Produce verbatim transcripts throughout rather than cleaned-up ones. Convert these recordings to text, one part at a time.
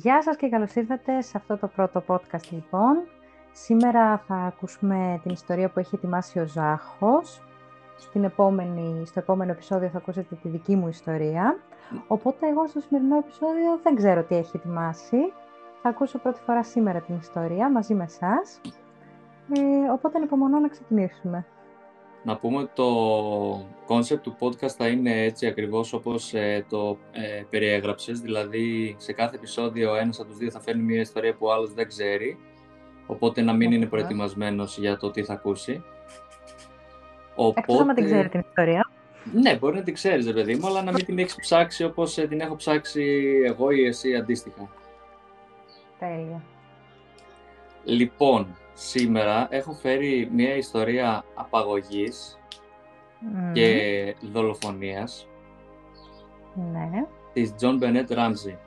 Γεια σας και καλώς ήρθατε σε αυτό το πρώτο podcast λοιπόν. Σήμερα θα ακούσουμε την ιστορία που έχει ετοιμάσει ο Ζάχος. Στην επόμενη, στο επόμενο επεισόδιο θα ακούσετε τη δική μου ιστορία. Οπότε εγώ στο σημερινό επεισόδιο δεν ξέρω τι έχει ετοιμάσει. Θα ακούσω πρώτη φορά σήμερα την ιστορία μαζί με εσάς. Ε, οπότε ανυπομονώ να ξεκινήσουμε. Να πούμε ότι το concept του podcast θα είναι έτσι ακριβώς όπως ε, το ε, περιέγραψες. Δηλαδή, σε κάθε επεισόδιο ένας από τους δύο θα φέρνει μια ιστορία που ο άλλος δεν ξέρει. Οπότε να μην είναι προετοιμασμένος για το τι θα ακούσει. Οπότε... Εκτός άμα την ξέρει την ιστορία. Ναι, μπορεί να την ξέρεις, ρε παιδί μου, αλλά να μην την έχεις ψάξει όπως ε, την έχω ψάξει εγώ ή εσύ αντίστοιχα. Τέλεια. Λοιπόν, σήμερα έχω φέρει μια ιστορία απαγωγής mm. και δολοφονίας ναι. της John Bennett Ramsey.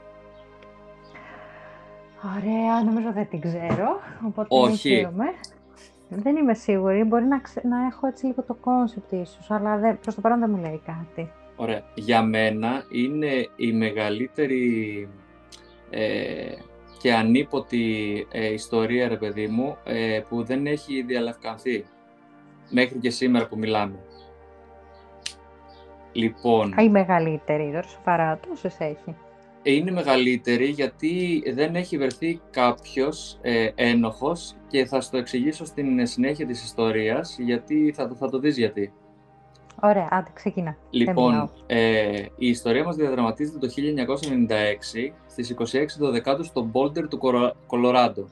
Ωραία, νομίζω δεν την ξέρω, οπότε όχι. χαίρομαι. Δεν είμαι σίγουρη, μπορεί να, ξε... να έχω έτσι λίγο το κόνσεπτ ίσως, αλλά δεν... προς το παρόν δεν μου λέει κάτι. Ωραία. Για μένα είναι η μεγαλύτερη ε, και ανίποτη ε, ιστορία, ρε παιδί μου, ε, που δεν έχει διαλευκανθεί μέχρι και σήμερα που μιλάμε. Λοιπόν... Α, η μεγαλύτερη, τώρα σοβαρά, τόσες έχει. Είναι μεγαλύτερη γιατί δεν έχει βρεθεί κάποιος ε, ένοχος και θα στο εξηγήσω στην συνέχεια της ιστορίας, γιατί θα, θα το δεις γιατί. Ωραία, άντε ξεκινά. Λοιπόν, ε, η ιστορία μας διαδραματίζεται το χίλια εννιακόσια ενενήντα έξι στις είκοσι έξι Δεκάτου στο Boulder του Κολοράντο.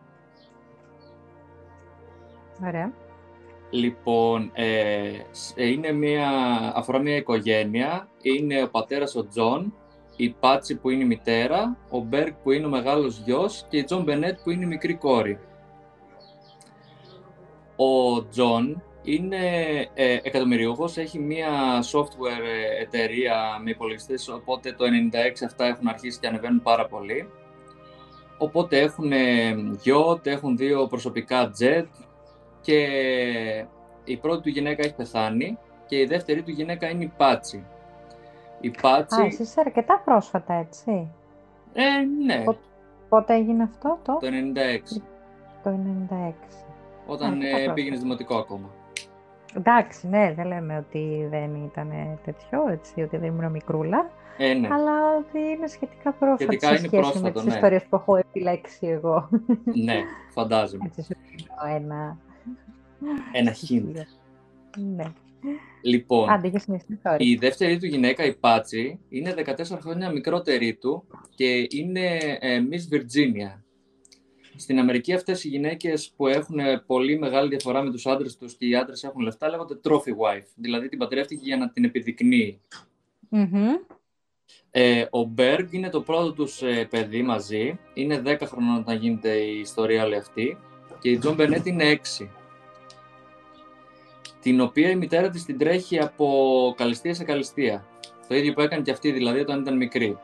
Ωραία. Λοιπόν, ε, είναι μια, αφορά μια οικογένεια, είναι ο πατέρας ο Τζον, η Πάτσι που είναι η μητέρα, ο Μπέργκ που είναι ο μεγάλος γιος και η Τζον Μπενέτ που είναι η μικρή κόρη. Ο Τζον είναι ε, εκατομμυριούχος, έχει μια software εταιρεία με υπολογιστές, οπότε το ενενήντα έξι αυτά έχουν αρχίσει και ανεβαίνουν πάρα πολύ. Οπότε έχουν γιότ, έχουν δύο προσωπικά jet και η πρώτη του γυναίκα έχει πεθάνει και η δεύτερη του γυναίκα είναι η Πάτσι. Η Πάτσι... Α, εσύ είσαι αρκετά πρόσφατα, έτσι. Ε, ναι. Πο... Πότε έγινε αυτό, το? Το ενενήντα έξι. Το ενενήντα έξι. Όταν ε, πήγαινες δημοτικό ακόμα. Εντάξει, ναι, δεν λέμε ότι δεν ήταν τέτοιο, έτσι, ότι δεν ήμουν μικρούλα. Ε, ναι. Αλλά ότι είναι σχετικά πρόσφατο σχετικά σε είναι σχέση πρόσφατο, με τις ναι. ιστορίες που έχω επιλέξει εγώ. Ναι, φαντάζομαι. Έτσι σου δίνω ένα... Ένα hint. Ναι. Λοιπόν, Άντε, για συνέχεια, η δεύτερη του γυναίκα, η Πάτσι, είναι δεκατέσσερα χρόνια μικρότερη του και είναι ε, Miss Virginia. Στην Αμερική αυτές οι γυναίκες που έχουν πολύ μεγάλη διαφορά με τους άντρες τους και οι άντρες έχουν λεφτά λέγονται trophy wife, δηλαδή την παντρεύτηκε για να την επιδεικνύει. Mm-hmm. Ε, ο Μπέργκ είναι το πρώτο τους ε, παιδί μαζί, είναι δέκα χρονών όταν γίνεται η ιστορία όλη αυτή και η Τζον Μπενέτ είναι έξι. Την οποία η μητέρα της την τρέχει από καλυστία σε καλυστία. Το ίδιο που έκανε και αυτή δηλαδή όταν ήταν μικρή.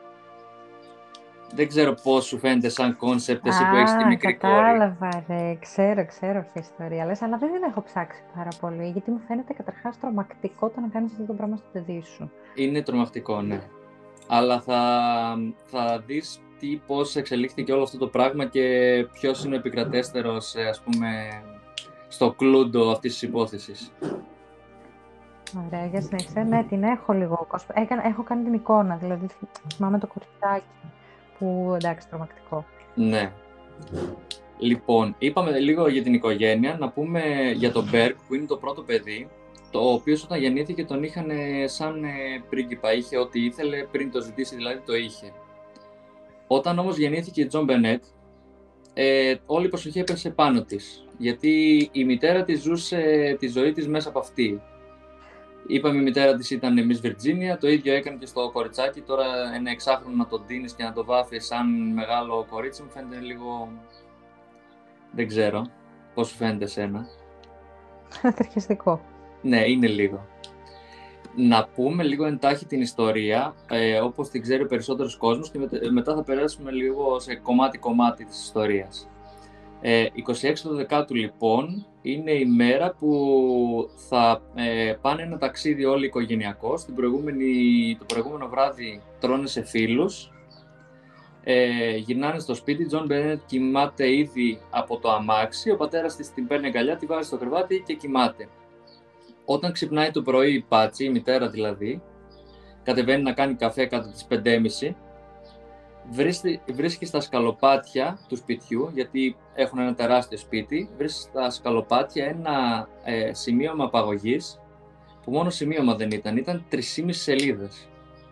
Δεν ξέρω πώς σου φαίνεται σαν κόνσεπτ εσύ που έχεις τη μικρή κόρη. Κατάλαβα, ρε. Ξέρω, ξέρω ποια ιστορία λες, αλλά δεν την έχω ψάξει πάρα πολύ, γιατί μου φαίνεται καταρχάς τρομακτικό το να κάνεις αυτό το πράγμα στο παιδί σου. Είναι τρομακτικό, ναι. Αλλά θα, θα δεις τι, πώς εξελίχθηκε όλο αυτό το πράγμα και ποιος είναι ο επικρατέστερος, ας πούμε, στο κλούντο αυτής της υπόθεσης. Ωραία, για συνέχισε. Ναι, την έχω λίγο. Έκανα, έχω κάνει την εικόνα, δηλαδή θυμάμαι το κοριτσάκι που εντάξει, τρομακτικό. Ναι. Λοιπόν, είπαμε λίγο για την οικογένεια, να πούμε για τον Μπέργκ που είναι το πρώτο παιδί, το οποίο όταν γεννήθηκε τον είχαν σαν πρίγκιπα, είχε ό,τι ήθελε πριν το ζητήσει, δηλαδή το είχε. Όταν όμως γεννήθηκε η Τζον Μπενέτ, ε, όλη η προσοχή έπεσε πάνω της, γιατί η μητέρα της ζούσε τη ζωή της μέσα από αυτή. Είπαμε η μητέρα της ήταν Miss Virginia, το ίδιο έκανε και στο κοριτσάκι, τώρα ένα εξάχρονο να τον τίνεις και να το βάφεις σαν μεγάλο κορίτσι μου φαίνεται λίγο... Δεν ξέρω πώς σου φαίνεται εσένα. Ατριχιαστικό. Ναι, είναι λίγο. Να πούμε λίγο εντάχει την ιστορία, ε, όπως την ξέρει ο περισσότερος κόσμος και μετά θα περάσουμε λίγο σε κομμάτι-κομμάτι της ιστορίας. Ε, είκοσι έξι Δεκάτου λοιπόν είναι η μέρα που θα ε, πάνε ένα ταξίδι όλοι οικογενειακώς. Την προηγούμενη, το προηγούμενο βράδυ τρώνε σε φίλους. Ε, γυρνάνε στο σπίτι, Τζον Μπένετ κοιμάται ήδη από το αμάξι, ο πατέρας της την παίρνει αγκαλιά, τη βάζει στο κρεβάτι και κοιμάται. Όταν ξυπνάει το πρωί η Πάτσι, η μητέρα δηλαδή, κατεβαίνει να κάνει καφέ κάτω τις πέντε και μισή, βρίσκει, βρίσκει στα σκαλοπάτια του σπιτιού, γιατί έχουν ένα τεράστιο σπίτι, βρίσκει στα σκαλοπάτια ένα ε, σημείωμα απαγωγής, που μόνο σημείωμα δεν ήταν, ήταν τρεις και μισή σελίδες.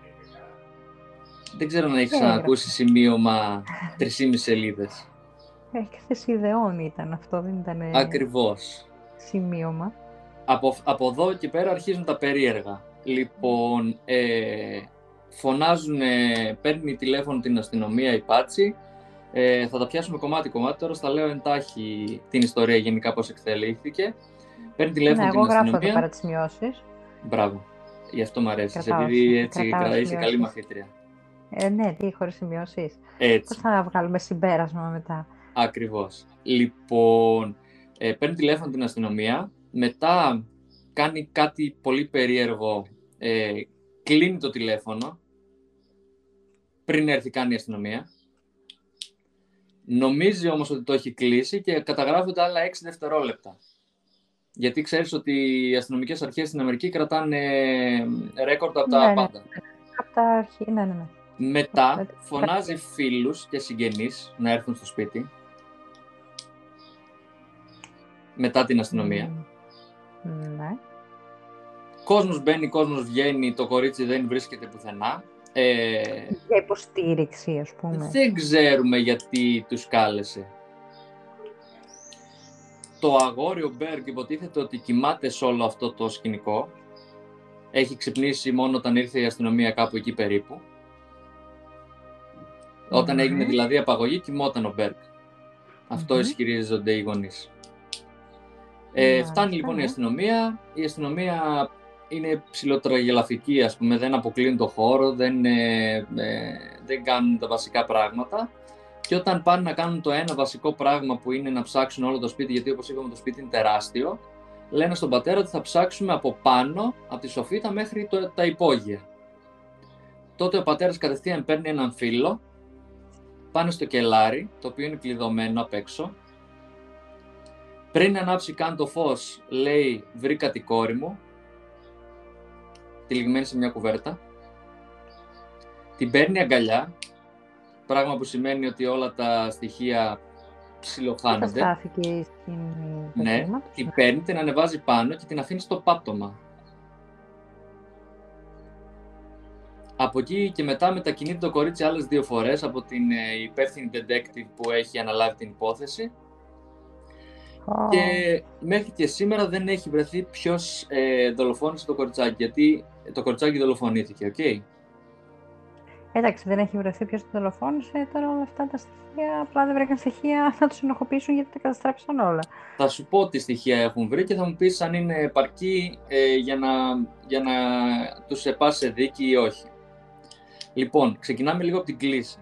Δεν ξέρω αν έχεις ακούσει σημείωμα τρεις και μισή σελίδες. Έκθεση ιδεών ήταν αυτό, δεν ήταν Ακριβώς. σημείωμα. Από, από εδώ και πέρα αρχίζουν τα περίεργα. Λοιπόν, ε, φωνάζουν, ε, παίρνει τηλέφωνο την αστυνομία η Πάτσι. Ε, θα τα πιάσουμε κομμάτι-κομμάτι, τώρα στα λέω εντάχει την ιστορία γενικά πώς εξελίχθηκε. Παίρνει τηλέφωνο ναι, την εγώ αστυνομία. γράφω εδώ πέρα τις σημειώσεις. Μπράβο. Γι' αυτό μου αρέσει, Κρατάω, επειδή έτσι κρατάω είσαι καλή μαθήτρια. Ε, ναι, τι, χωρίς σημειώσεις. Έτσι. Πώς θα βγάλουμε συμπέρασμα μετά. Ακριβώς. Λοιπόν, ε, παίρνει τηλέφωνο την αστυνομία, μετά κάνει κάτι πολύ περίεργο, ε, κλείνει το τηλέφωνο, πριν έρθει καν η αστυνομία. Νομίζει όμως ότι το έχει κλείσει και καταγράφονται άλλα έξι δευτερόλεπτα. Γιατί ξέρεις ότι οι αστυνομικές αρχές στην Αμερική κρατάνε ρέκορντ από τα ναι, πάντα. Ναι, από τα αρχή, ναι, ναι, ναι. Μετά φωνάζει φίλους και συγγενείς να έρθουν στο σπίτι. Μετά την αστυνομία. Mm. Ναι. Κόσμος μπαίνει, κόσμος βγαίνει, το κορίτσι δεν βρίσκεται πουθενά. Ε, Για υποστήριξη, ας πούμε. Δεν ξέρουμε γιατί τους κάλεσε. Το αγόρι ο Μπέργκ υποτίθεται ότι κοιμάται σε όλο αυτό το σκηνικό. Έχει ξυπνήσει μόνο όταν ήρθε η αστυνομία κάπου εκεί περίπου. Mm-hmm. Όταν έγινε δηλαδή απαγωγή, κοιμόταν ο Μπέργκ. Αυτό mm-hmm. ισχυρίζονται οι γονείς. Ε, mm-hmm. Φτάνει λοιπόν η αστυνομία. Η αστυνομία είναι ψιλοτραγελαφική, ας πούμε, δεν αποκλίνουν το χώρο, δεν, ε, ε, δεν κάνουν τα βασικά πράγματα. Και όταν πάνε να κάνουν το ένα βασικό πράγμα που είναι να ψάξουν όλο το σπίτι, γιατί όπως είπαμε το σπίτι είναι τεράστιο, λένε στον πατέρα ότι θα ψάξουμε από πάνω, από τη σοφίτα μέχρι το, τα υπόγεια. Τότε ο πατέρας κατευθείαν παίρνει έναν φύλλο, πάνε στο κελάρι, το οποίο είναι κλειδωμένο απ' έξω. Πριν ανάψει καν το φως, λέει «Βρήκα τη κόρη μου», τυλιγμένη σε μια κουβέρτα. Την παίρνει αγκαλιά, πράγμα που σημαίνει ότι όλα τα στοιχεία ψιλοχάνονται. Καταστάθηκε η σκηνή. Ναι, την παίρνει, την ανεβάζει πάνω και την αφήνει στο πάτωμα. Από εκεί και μετά μετακινείται το κορίτσι άλλες δύο φορές από την ε, υπεύθυνη detective που έχει αναλάβει την υπόθεση. Oh. Και μέχρι και σήμερα δεν έχει βρεθεί ποιος ε, δολοφόνησε το κοριτσάκι, γιατί το κοριτσάκι δολοφονήθηκε, οκ. Okay? Εντάξει, δεν έχει βρεθεί ποιος το δολοφόνησε, τώρα όλα αυτά τα στοιχεία, απλά δεν βρήκαν στοιχεία να τους ενοχοποιήσουν γιατί τα καταστρέψαν όλα. Θα σου πω τι στοιχεία έχουν βρει και θα μου πεις αν είναι επαρκή ε, για, να, για να τους επάσει σε δίκη ή όχι. Λοιπόν, ξεκινάμε λίγο από την κλίση.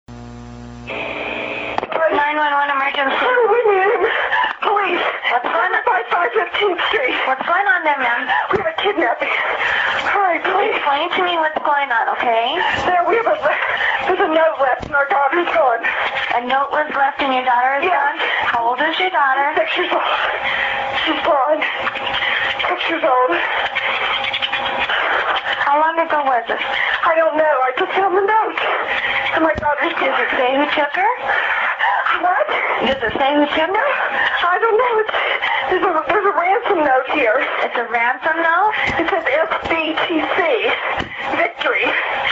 Police. What's going on? five fifteenth Street. What's going on there, ma'am? We have a kidnapping. Hi, please. Explain to me what's going on, okay? There, we have a, there's a note left and our daughter's gone. A note was left and your daughter is yeah. gone? How old is your daughter? Six years old. She's gone. Six years old. How long ago was this? I don't know. I just found the note. And my daughter's gone. Does it say who took her? What? Does it say who took her? I don't know. It's, there's, a, there's a ransom note here. It's a ransom note? It says S B T C. Victory.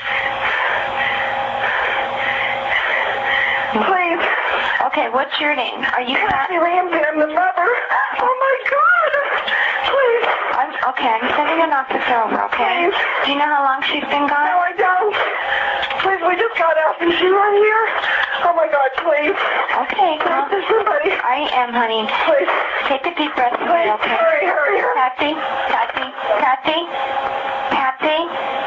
Please. Okay, what's your name? Are you Kathy Ramsey? I'm the mother. Oh my God. Please. I'm, okay, I'm sending an officer over, okay? Please. Do you know how long she's been gone? No, I don't. Please, we just got out and she's right here. Oh my God, please. Okay, come on. Somebody. I am, honey. Please. Take a deep breath for me, okay? Hurry, hurry, hurry. Patsy, Patsy, Patsy, Patsy.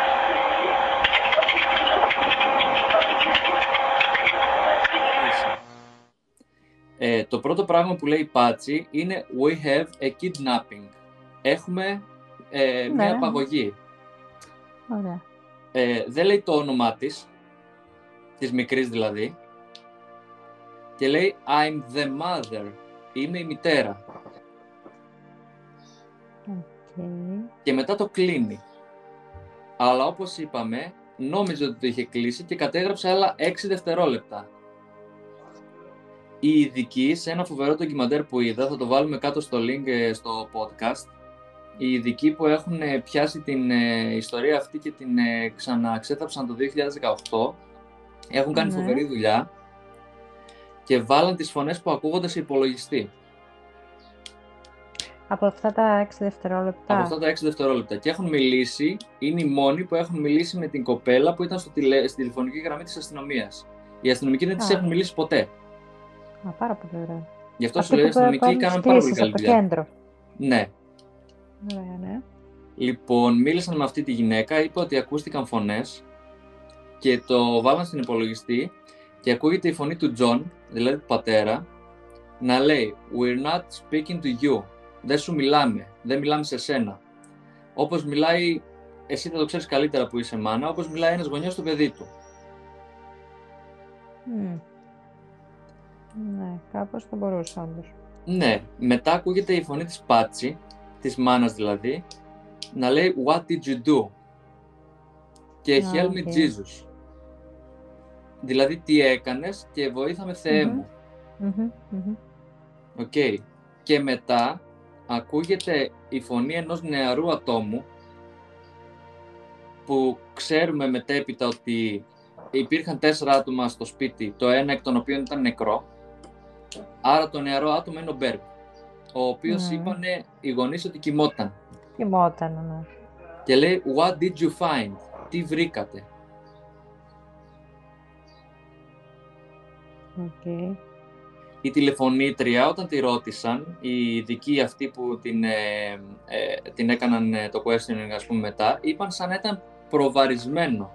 Ε, το πρώτο πράγμα που λέει η Πάτσι είναι «We have a kidnapping». Έχουμε ε, ναι. μια απαγωγή. Ωραία. Ε, δεν λέει το όνομά της. της μικρής δηλαδή, και λέει I'm the mother, είμαι η μητέρα. Okay. Και μετά το κλείνει. Αλλά όπως είπαμε, νόμιζε ότι το είχε κλείσει και κατέγραψε άλλα έξι δευτερόλεπτα. Οι ειδικοί, σε ένα φοβερό ντοκιμαντέρ που είδα, θα το βάλουμε κάτω στο link στο podcast, οι ειδικοί που έχουν πιάσει την ε, ιστορία αυτή και την ε, ξαναξέταψαν το δύο χιλιάδες δεκαοκτώ, έχουν κάνει Ναι. φοβερή δουλειά και βάλαν τις φωνές που ακούγονται σε υπολογιστή. Από αυτά τα έξι δευτερόλεπτα. Από αυτά τα έξι δευτερόλεπτα. Και έχουν μιλήσει, είναι οι μόνοι που έχουν μιλήσει με την κοπέλα που ήταν στο τηλε, στη τηλεφωνική γραμμή της αστυνομίας. Οι αστυνομικοί δεν της Α. έχουν μιλήσει ποτέ. Α, πάρα πολύ ωραία. Γι' αυτό Αυτοί σου λέω, οι που αστυνομικοί παίρνουν κάναν τις πάρα πολύ κλήσεις καλή από το δουλειά. κέντρο. Ναι. Ωραία, ναι. Λοιπόν, μίλησαν με αυτή τη γυναίκα, είπε ότι ακούστηκαν φωνές και το βάλαν στην υπολογιστή και ακούγεται η φωνή του Τζον, δηλαδή του πατέρα, να λέει «We're not speaking to you». Δεν σου μιλάμε, δεν μιλάμε σε σένα. Όπως μιλάει, εσύ θα το ξέρεις καλύτερα που είσαι μάνα, όπως μιλάει ένας γονιός στο παιδί του. Mm. Ναι, κάπως θα μπορούσε όντως. Ναι, μετά ακούγεται η φωνή της Πάτσι, της μάνας δηλαδή, να λέει «What did you do?» και Α, «Help me οκ. Jesus». Δηλαδή τι έκανες και βοήθαμε Θεέ Μμμ. μου. Μμμ, μμμ. Οκ. Και μετά ακούγεται η φωνή ενός νεαρού ατόμου που ξέρουμε μετέπειτα ότι υπήρχαν τέσσερα άτομα στο σπίτι, το ένα εκ των οποίων ήταν νεκρό. Άρα το νεαρό άτομο είναι ο Μπέρκ, ο οποίος Mm. είπανε οι γονείς ότι κοιμόταν. Κοιμόταν, ναι. Και λέει «What did you find?» Τι βρήκατε? Okay. Η τηλεφωνήτρια, όταν τη ρώτησαν, οι ειδικοί αυτοί που την, ε, ε, την έκαναν ε, το questioning, ας πούμε, μετά, είπαν σαν να ήταν προβαρισμένο.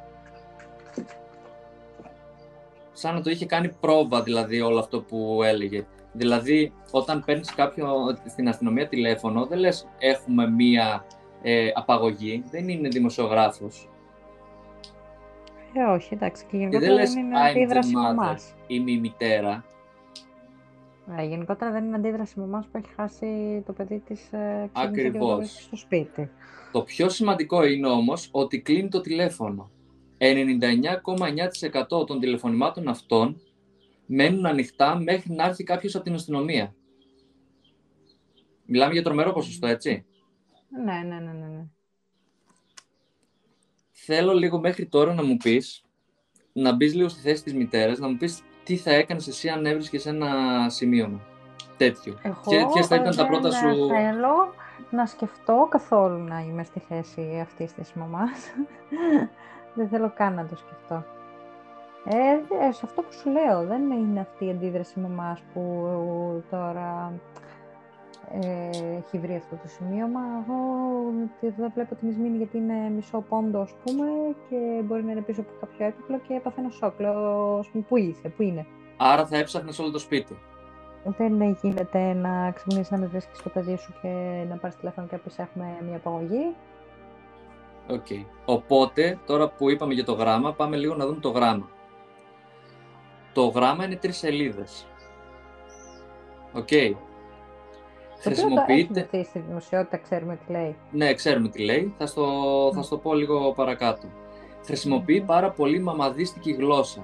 Σαν να το είχε κάνει πρόβα, δηλαδή, όλο αυτό που έλεγε. Δηλαδή, όταν παίρνεις κάποιο στην αστυνομία τηλέφωνο, δεν λες έχουμε μία ε, απαγωγή, δεν είναι δημοσιογράφος. Ε, όχι, εντάξει, και Και γενικότερα δεν δεν, λες είναι I'm the αντίδραση με mother, εμάς. είμαι η μητέρα. Ε, γενικότερα δεν είναι αντίδραση με εμάς που έχει χάσει το παιδί της, ε, ξύπνησε και δεν το Ακριβώς. βρίσκει στο σπίτι. Το πιο σημαντικό είναι όμως ότι κλείνει το τηλέφωνο. ενενήντα εννιά κόμμα εννιά τοις εκατό των τηλεφωνημάτων αυτών μένουν ανοιχτά μέχρι να έρθει κάποιος από την αστυνομία. Μιλάμε για τρομερό ποσοστό, έτσι. Ναι, ναι, ναι, ναι, ναι. Θέλω λίγο μέχρι τώρα να μου πεις, να μπεις λίγο στη θέση της μητέρας, να μου πεις τι θα έκανες εσύ αν έβρισκες ένα σημείωμα τέτοιο. Εγώ Και ποιες θα ήταν τα δεν πρώτα σου... θέλω να σκεφτώ καθόλου να είμαι στη θέση αυτής της μαμάς. Δεν θέλω καν να το σκεφτώ. Ε, δε- σε αυτό που σου λέω, δεν είναι αυτή η αντίδραση μαμάς που τώρα ε, έχει βρει αυτό το σημείωμα. Εγώ τη- δεν βλέπω την Ισμήνη γιατί είναι μισό πόντο, ας πούμε, και μπορεί να είναι πίσω από κάποιο έπιπλο και παθαίνω σοκ. Λέω, ας πούμε, πού είσαι, πού είναι. Άρα θα έψαχνες όλο το σπίτι. Δεν γίνεται να ξυπνήσεις να μην βρίσκεις το παιδί σου και να πάρεις τηλέφωνο και να πεις έχουμε μια απαγωγή. Οκ. Οπότε, τώρα που είπαμε για το γράμμα, πάμε λίγο να δούμε το γράμμα. Το γράμμα είναι τρεις σελίδες. Οκ. Το οποίο το έχει Χρησιμοποιείται... δοθεί στη δημοσιότητα, ξέρουμε τι λέει. Ναι, ξέρουμε τι λέει. Θα στο, θα στο πω λίγο παρακάτω. Χρησιμοποιεί πάρα πολύ μαμαδίστικη γλώσσα.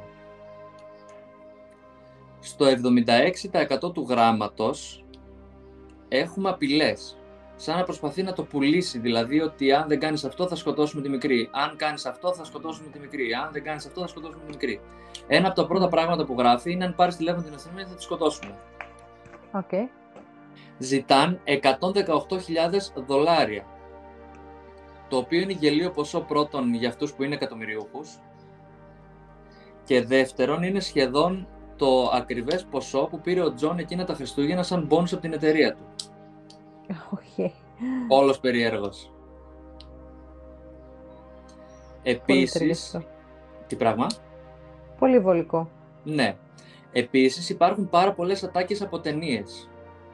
Στο εβδομήντα έξι τοις εκατό του γράμματος έχουμε απειλές. Σαν να προσπαθεί να το πουλήσει, δηλαδή ότι αν δεν κάνεις αυτό θα σκοτώσουμε τη μικρή. Αν κάνεις αυτό θα σκοτώσουμε τη μικρή. Αν δεν κάνεις αυτό θα σκοτώσουμε τη μικρή. Ένα από τα πρώτα πράγματα που γράφει είναι αν πάρεις τηλέφωνο την αστυνομία θα τη σκοτώσουμε. Οκ. Okay. Ζητάν εκατόν δεκαοκτώ χιλιάδες δολάρια. Το οποίο είναι γελίο ποσό πρώτον για αυτούς που είναι εκατομμυριούχους. Και δεύτερον είναι σχεδόν το ακριβές ποσό που πήρε ο Τζον εκείνα τα Χριστούγεννα σαν μπόνους από την εταιρεία του. Okay. Όλος περίεργος. Επίσης... Τι πράγμα? Πολύ βολικό. Ναι. Επίσης υπάρχουν πάρα πολλές ατάκες από ταινίες.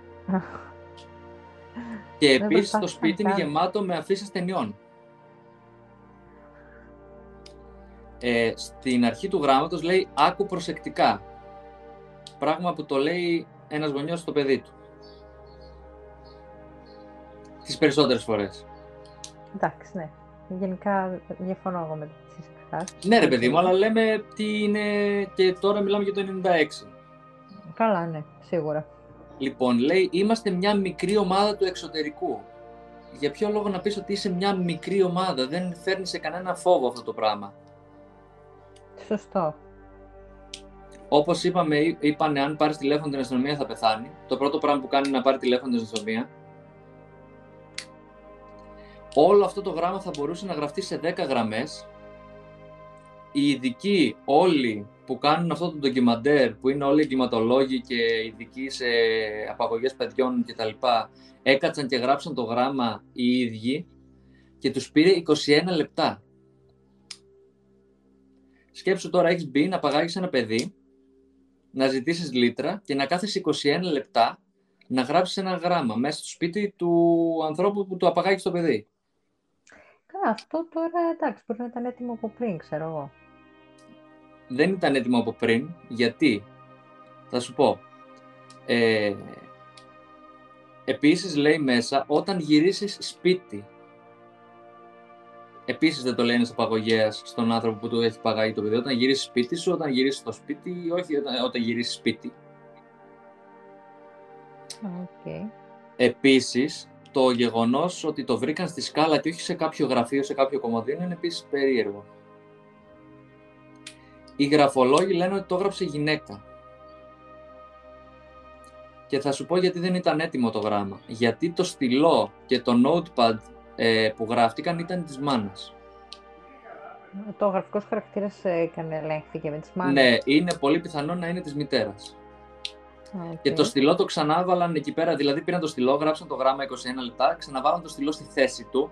Και επίσης το σπίτι είναι γεμάτο με αφήσεις ταινιών. ε, στην αρχή του γράμματος λέει «άκου προσεκτικά». Πράγμα που το λέει ένας γονιός στο παιδί του. Τις περισσότερες φορές. Εντάξει, ναι. Γενικά διαφωνώ εγώ με τις εκφράσεις. Ναι ρε παιδί μου, αλλά λέμε τι είναι και τώρα μιλάμε για το ενενήντα έξι. Καλά, ναι, σίγουρα. Λοιπόν, λέει είμαστε μια μικρή ομάδα του εξωτερικού. Για ποιο λόγο να πεις ότι είσαι μια μικρή ομάδα, δεν φέρνει σε κανένα φόβο αυτό το πράγμα. Σωστό. Όπως είπαμε, είπανε αν πάρεις τηλέφωνο την αστυνομία θα πεθάνει. Το πρώτο πράγμα που κάνει είναι να πάρει τηλέφωνο την αστυνομία. Όλο αυτό το γράμμα θα μπορούσε να γραφτεί σε δέκα γραμμές. Οι ειδικοί όλοι που κάνουν αυτό το ντοκιμαντέρ, που είναι όλοι εγκληματολόγοι και ειδικοί σε απαγωγές παιδιών κτλ., έκατσαν και γράψαν το γράμμα οι ίδιοι και τους πήρε είκοσι ένα λεπτά. Σκέψου τώρα, έχεις μπει να απαγάγεις ένα παιδί, να ζητήσεις λίτρα και να κάθεσαι είκοσι ένα λεπτά να γράψεις ένα γράμμα μέσα στο σπίτι του ανθρώπου που το απαγάγει στο παιδί. Καλά, αυτό τώρα εντάξει, μπορεί να ήταν έτοιμο από πριν, ξέρω εγώ. Δεν ήταν έτοιμο από πριν, γιατί, θα σου πω, ε, επίσης λέει μέσα, όταν γυρίσεις σπίτι, επίσης δεν το λένε στο απαγωγέας στον άνθρωπο που του έχει παγάγει το παιδί, όταν γυρίσεις σπίτι σου, όταν γυρίσεις στο σπίτι, όχι όταν, όταν γυρίσεις σπίτι. Okay. Επίσης, το γεγονός ότι το βρήκαν στη σκάλα και όχι σε κάποιο γραφείο, σε κάποιο κομμωδίνο, είναι επίσης περίεργο. Οι γραφολόγοι λένε ότι το έγραψε γυναίκα. Και θα σου πω γιατί δεν ήταν έτοιμο το γράμμα. Γιατί το στυλό και το notepad ε, που γράφτηκαν ήταν της μάνας. Το γραφικός χαρακτήρας έκανε, ελέγχθηκε με τις μάνας. Ναι, είναι πολύ πιθανό να είναι της μητέρας. Okay. Και το στυλό το ξανάβαλαν εκεί πέρα, δηλαδή πήραν το στυλό, γράψαν το γράμμα είκοσι ένα λεπτά, ξαναβάλαν το στυλό στη θέση του.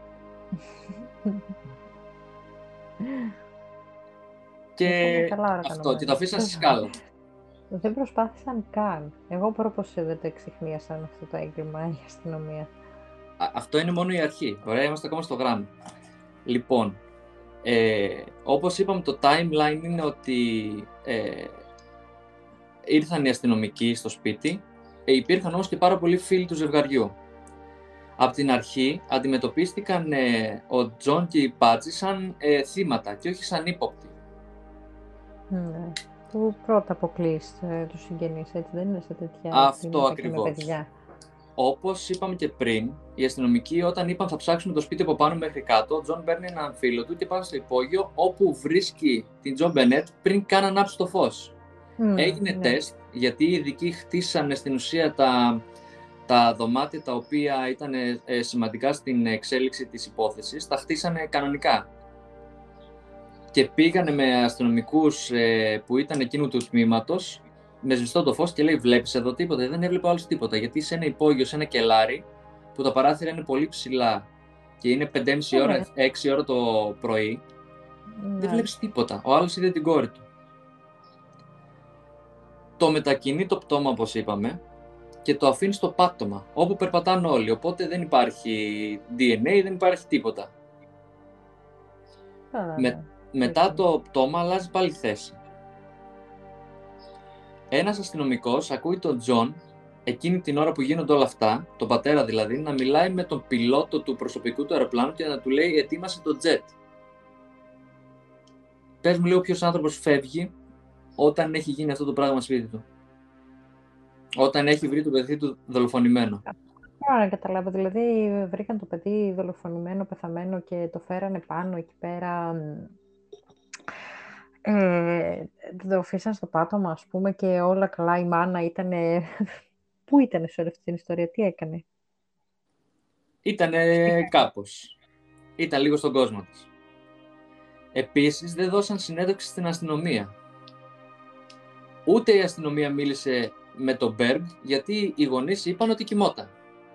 Και καλά, αυτό, και το αφήσαν στη σκάλα. Δεν προσπάθησαν καν. Εγώ μπορώ πως δεν το εξυχνίασαν αυτό το έγκλημα η αστυνομία. Α, αυτό είναι μόνο η αρχή. Ωραία, είμαστε ακόμα στο γράμμα. Λοιπόν, ε, όπως είπαμε, το timeline είναι ότι ε, ήρθαν οι αστυνομικοί στο σπίτι, ε, υπήρχαν όμως και πάρα πολλοί φίλοι του ζευγαριού. Από την αρχή αντιμετωπίστηκαν ε, ο Τζον και η Πάτσι σαν ε, θύματα και όχι σαν ύποπτοι. Ναι. Που πρώτα αποκλείς ε, τους συγγενείς, έτσι δεν είναι σε τέτοια... Αυτό ακριβώς. Όπως είπαμε και πριν, οι αστυνομικοί όταν είπαν θα ψάξουμε το σπίτι από πάνω μέχρι κάτω, ο Τζον παίρνει έναν φίλο του και πάει στο υπόγειο όπου βρίσκει την Τζο Μπενέτ πριν καν ανάψει το φως. Mm, Έγινε ναι. τεστ, γιατί οι ειδικοί χτίσανε στην ουσία τα, τα δωμάτια τα οποία ήταν ε, σημαντικά στην εξέλιξη της υπόθεσης, τα χτίσανε κανονικά. Και πήγανε με αστυνομικούς ε, που ήταν εκείνου του τμήματος, με σβηστό το φως και λέει βλέπεις εδώ τίποτα, δεν έβλεπε άλλος τίποτα, γιατί σε ένα υπόγειο, σε ένα κελάρι που τα παράθυρα είναι πολύ ψηλά και είναι πέντε και μισή ώρα, έξι ώρα το πρωί, ναι. δεν βλέπεις τίποτα. Ο άλλος είδε την κόρη του. Το μετακινεί το πτώμα, όπως είπαμε, και το αφήνει στο πάτωμα, όπου περπατάνε όλοι, οπότε δεν υπάρχει ντι εν έι, δεν υπάρχει τίποτα. Καλά, με, μετά το πτώμα αλλάζει πάλι θέση. Ένας αστυνομικός ακούει τον Τζον εκείνη την ώρα που γίνονται όλα αυτά, τον πατέρα δηλαδή, να μιλάει με τον πιλότο του προσωπικού του αεροπλάνου και να του λέει ετοίμασε το τζετ. Πες μου λίγο ποιος άνθρωπος φεύγει όταν έχει γίνει αυτό το πράγμα σπίτι του. Όταν έχει βρει το παιδί του δολοφονημένο. Άρα καταλάβω, δηλαδή βρήκαν το παιδί δολοφονημένο, πεθαμένο και το φέρανε πάνω εκεί πέρα. Ε, το αφήσαν στο πάτωμα, ας πούμε, και όλα καλά. Η μάνα ήτανε... Πού ήτανε σε όλη αυτή την ιστορία, τι έκανε? Ήτανε κάπως. Ήταν λίγο στον κόσμο της. Επίσης, δεν δώσαν συνέντευξη στην αστυνομία. Ούτε η αστυνομία μίλησε με τον Μπέργκ, γιατί οι γονείς είπαν ότι κοιμόταν.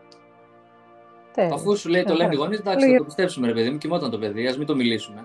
Αφού σου λέει, το λένε οι γονείς, εντάξει, θα το πιστέψουμε, ρε παιδί μου, κοιμόταν το παιδί, ας μην το μιλήσουμε.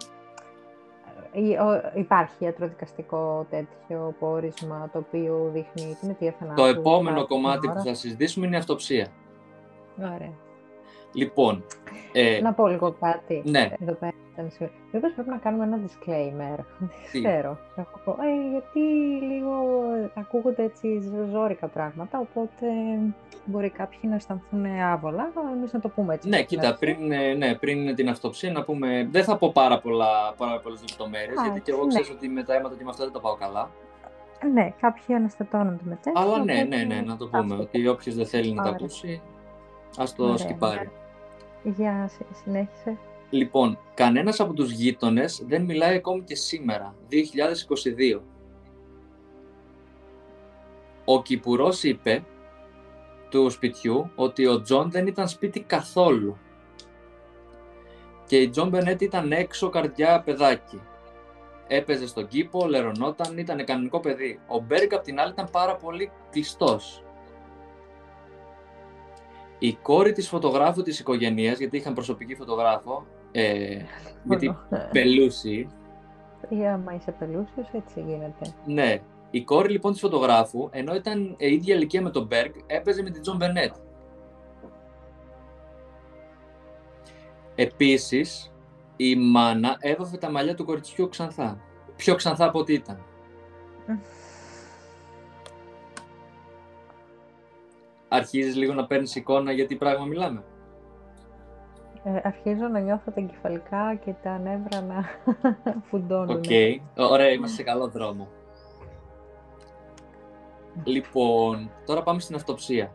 Υπάρχει ιατροδικαστικό τέτοιο πόρισμα το οποίο δείχνει την αιτία θανάτου? Το επόμενο κομμάτι που θα συζητήσουμε είναι η αυτοψία. Ωραία. Λοιπόν. Ε, να πω λίγο κάτι ναι. εδώ πέρα. ήταν σίγουρα. Μήπως πρέπει να κάνουμε ένα disclaimer. Δεν Τι? ξέρω. Θα πω, ε, γιατί λίγο ακούγονται έτσι ζώρικα πράγματα, οπότε μπορεί κάποιοι να αισθανθούν άβολα, εμείς να το πούμε έτσι. Ναι, στην κοίτα, αρχή. πριν, ε, ναι, πριν την αυτοψία να πούμε, δεν θα πω πάρα, πολλά, πάρα πολλές λεπτομέρειες, γιατί και εγώ ναι. ξέρεις ότι με τα αίματα και με αυτά δεν τα πάω καλά. Ναι, κάποιοι αναστατώνονται με τεστ. Αλλά ναι, οπότε ναι, ναι, να το πούμε, αυτό. ότι όποιος δεν θέλει να τα Ωραία. ακούσει, ας το Ωραία. σκιπάρει. Για συ- συνέχισε. Λοιπόν, κανένας από τους γείτονες δεν μιλάει ακόμη και σήμερα, δύο χιλιάδες είκοσι δύο. Ο κηπουρός είπε του σπιτιού ότι ο Τζον δεν ήταν σπίτι καθόλου. Και η Τζον Μπενέτ ήταν έξω καρδιά παιδάκι. Έπαιζε στον κήπο, λερωνόταν, ήταν κανονικό παιδί. Ο Μπέργκ απ' την άλλη ήταν πάρα πολύ κλειστός. Η κόρη της φωτογράφου της οικογένειας, γιατί είχαν προσωπική φωτογράφο, ε, γιατί πελούσι. Ή άμα είσαι πελούσιος, έτσι γίνεται. Ναι, η κόρη λοιπόν της φωτογράφου, ενώ ήταν η ίδια ηλικία με τον Μπέργκ, έπαιζε με την Τζον Μπενέτ. Επίσης, η μάνα έβαφε τα μαλλιά του κοριτσιού ξανθά. Πιο ξανθά από ό,τι ήταν. Αρχίζεις λίγο να παίρνεις εικόνα για τι πράγμα μιλάμε. Ε, αρχίζω να νιώθω τα εγκεφαλικά και τα νεύρα να φουντώνουν. Οκ. Okay. Ωραία, είμαστε σε καλό δρόμο. Λοιπόν, τώρα πάμε στην αυτοψία.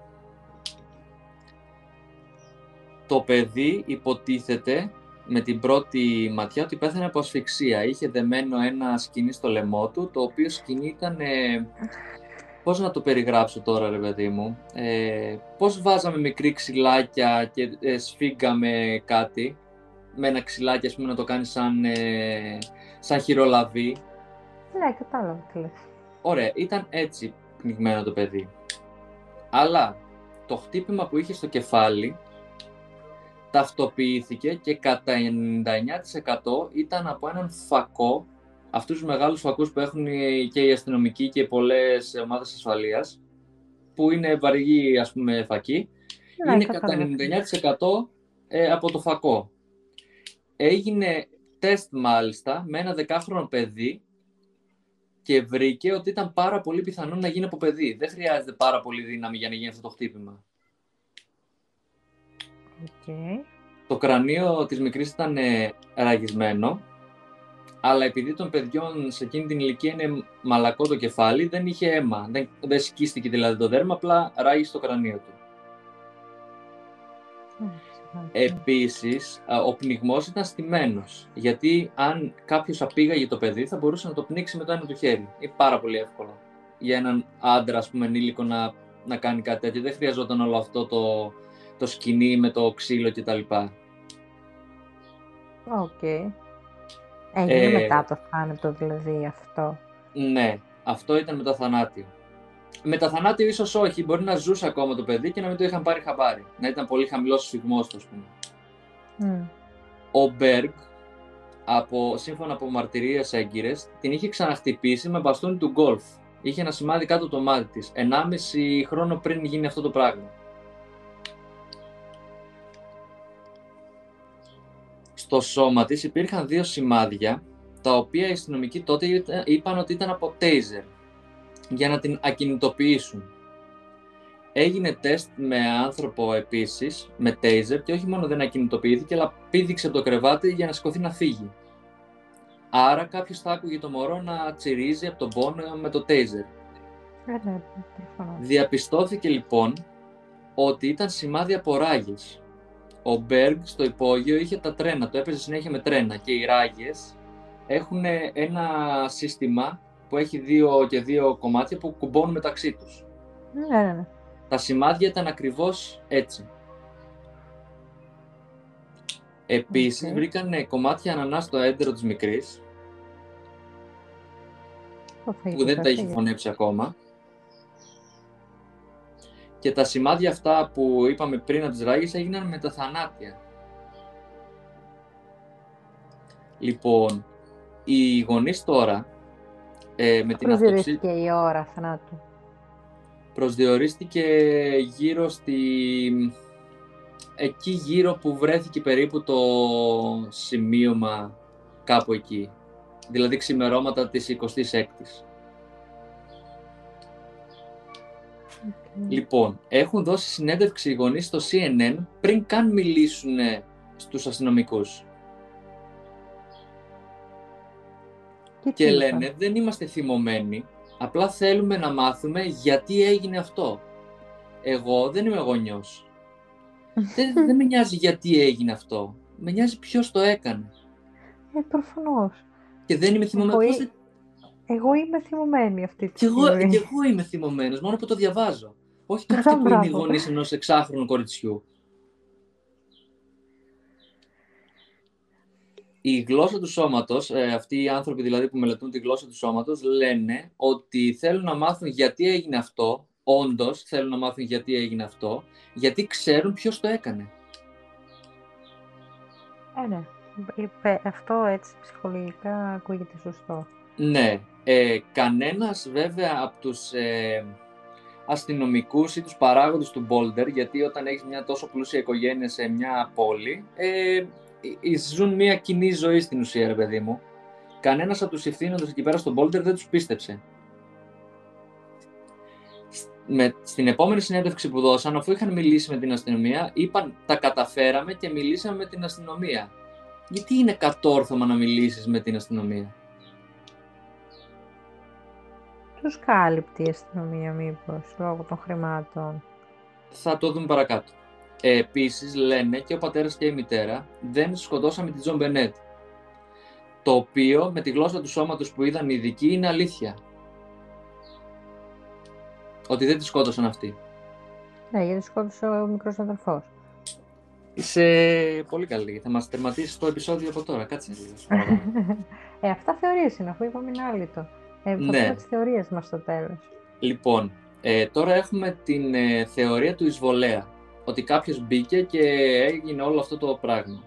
Το παιδί υποτίθεται με την πρώτη ματιά ότι πέθανε από ασφυξία. Είχε δεμένο ένα σκοινί στο λαιμό του, το οποίο σκοινί ήταν... Ε, πώς να το περιγράψω τώρα, ρε παιδί μου. Ε, πώς βάζαμε μικρή ξυλάκια και ε, σφίγγαμε κάτι. Με ένα ξυλάκι, ας πούμε, να το κάνει σαν, ε, σαν χειρολαβή. Ναι, κατάλαβα τι λες. Ωραία, ήταν έτσι πνιγμένο το παιδί. Αλλά το χτύπημα που είχε στο κεφάλι ταυτοποιήθηκε και κατά ενενήντα εννιά τοις εκατό ήταν από έναν φακό, αυτούς τους μεγάλους φακούς που έχουν και οι αστυνομικοί και πολλές ομάδες ασφαλείας, που είναι βαριοί, ας πούμε, φακοί, Ναι, είναι κατάλαβα. κατά ενενήντα εννιά τοις εκατό ε, από το φακό. Έγινε τεστ μάλιστα με ένα δεκάχρονο παιδί και βρήκε ότι ήταν πάρα πολύ πιθανό να γίνει από παιδί. Δεν χρειάζεται πάρα πολύ δύναμη για να γίνει αυτό το χτύπημα. Okay. Το κρανίο της μικρής ήταν ε, ραγισμένο, αλλά επειδή των παιδιών σε εκείνη την ηλικία είναι μαλακό το κεφάλι, δεν είχε αίμα. Δεν, δεν σκίστηκε δηλαδή το δέρμα, απλά ράγισε το κρανίο του. Mm. Επίσης, ο πνιγμός ήταν στημένος, γιατί αν κάποιος απήγαγε το παιδί θα μπορούσε να το πνίξει με το ένα του χέρι. Είναι πάρα πολύ εύκολο για έναν άντρα, ας πούμε, ενήλικο να, να κάνει κάτι τέτοιο. Δεν χρειαζόταν όλο αυτό το, το σκοινί με το ξύλο κτλ. Οκ. Okay. Έγινε Ε, μετά το θάνατο δηλαδή αυτό. Ναι, αυτό ήταν μετά θανάτιο. Μετά θανάτιο ίσως όχι, μπορεί να ζούσε ακόμα το παιδί και να μην το είχαν πάρει χαμπάρι. Να ήταν πολύ χαμηλός ο σφυγμός του, ας πούμε. Mm. Ο Μπέργκ, από, σύμφωνα από μαρτυρίες έγκυρες, την είχε ξαναχτυπήσει με μπαστούνι του γκολφ. Είχε ένα σημάδι κάτω το μάτι της, ενάμιση χρόνο πριν γίνει αυτό το πράγμα. Στο σώμα της υπήρχαν δύο σημάδια, τα οποία οι αστυνομικοί τότε είπαν ότι ήταν από τέιζερ, για να την ακινητοποιήσουν. Έγινε τεστ με άνθρωπο επίσης, με τέιζερ, και όχι μόνο δεν ακινητοποιήθηκε, αλλά πήδηξε από το κρεβάτι για να σηκωθεί να φύγει. Άρα κάποιος θα άκουγε το μωρό να τσιρίζει από τον πόνο με το τέιζερ. Ναι, προφανώς. Διαπιστώθηκε λοιπόν ότι ήταν σημάδια από ράγες. Ο Μπέργκ στο υπόγειο είχε τα τρένα, το έπαιζε συνέχεια με τρένα, και οι ράγες έχουν ένα σύστημα που έχει δύο και δύο κομμάτια που κουμπώνουν μεταξύ τους. Ναι, ναι, ναι. Τα σημάδια ήταν ακριβώς έτσι. Επίσης, Okay. βρήκαν κομμάτια ανανά στο έντερο της μικρής, που δεν τα είχε φωνέψει ακόμα. Και τα σημάδια αυτά που είπαμε πριν από τις ράγες έγιναν με τα θανάτια. Λοιπόν, οι γονείς τώρα, ε, με την αυτοψία... Προσδιορίστηκε η ώρα θανάτου. Προσδιορίστηκε γύρω στη... εκεί γύρω που βρέθηκε περίπου το σημείωμα, κάπου εκεί. Δηλαδή ξημερώματα της εικοστής έκτης. Okay. Λοιπόν, έχουν δώσει συνέντευξη οι γονείς στο σι εν εν πριν καν μιλήσουν στους αστυνομικούς. Και, και λένε, δεν είμαστε θυμωμένοι, απλά θέλουμε να μάθουμε γιατί έγινε αυτό. Εγώ δεν είμαι γονιός. δεν, δεν με νοιάζει γιατί έγινε αυτό. Με νοιάζει ποιος το έκανε. Ε, προφανώς. Και δεν είμαι θυμωμένος. Εγώ, εγώ είμαι θυμωμένη αυτή τη στιγμή. Και εγώ, και εγώ είμαι θυμωμένος, μόνο που το διαβάζω. Όχι τώρα αυτοί που είναι οι γονείς ενός εξάχρονου κοριτσιού. Η γλώσσα του σώματος, ε, αυτοί οι άνθρωποι δηλαδή που μελετούν τη γλώσσα του σώματος, λένε ότι θέλουν να μάθουν γιατί έγινε αυτό, όντως θέλουν να μάθουν γιατί έγινε αυτό, γιατί ξέρουν ποιος το έκανε. Ε, ναι. Είπε, αυτό έτσι ψυχολογικά ακούγεται σωστό. Ναι. Ε, κανένας βέβαια από τους ε, αστυνομικούς ή τους παράγοντες του Boulder, γιατί όταν έχεις μια τόσο πλούσια οικογένεια σε μια πόλη, ε, ζουν μια κοινή ζωή στην ουσία, ρε παιδί μου. Κανένας από τους ευθύνοντες εκεί πέρα στο Boulder δεν τους πίστεψε. Με, στην επόμενη συνέντευξη που δώσαν, αφού είχαν μιλήσει με την αστυνομία, είπαν τα καταφέραμε και μιλήσαμε με την αστυνομία. Γιατί είναι κατόρθωμα να μιλήσεις με την αστυνομία? Τους κάλυπτει η αστυνομία μήπως, λόγω των χρημάτων? Θα το δούμε παρακάτω. Ε, επίσης λένε και ο πατέρας και η μητέρα δεν σκοτώσαμε τη Τζον Μπενέτ. Το οποίο με τη γλώσσα του σώματος που είδαν οι ειδικοί είναι αλήθεια. Ότι δεν τη σκότωσαν αυτοί. Ναι, γιατί σκότωσε ο μικρός αδερφός. Είσαι πολύ καλή. Θα μας τερματίσεις το επεισόδιο από τώρα. Κάτσε λίγο. ε, αυτά θεωρίες είναι, αφού είπαμε είναι άλυτο. Ε, θα ναι. πούμε τις θεωρίες μας στο τέλος. Λοιπόν, ε, τώρα έχουμε την ε, θεωρία του εισβολέα. Ότι κάποιος μπήκε και έγινε όλο αυτό το πράγμα.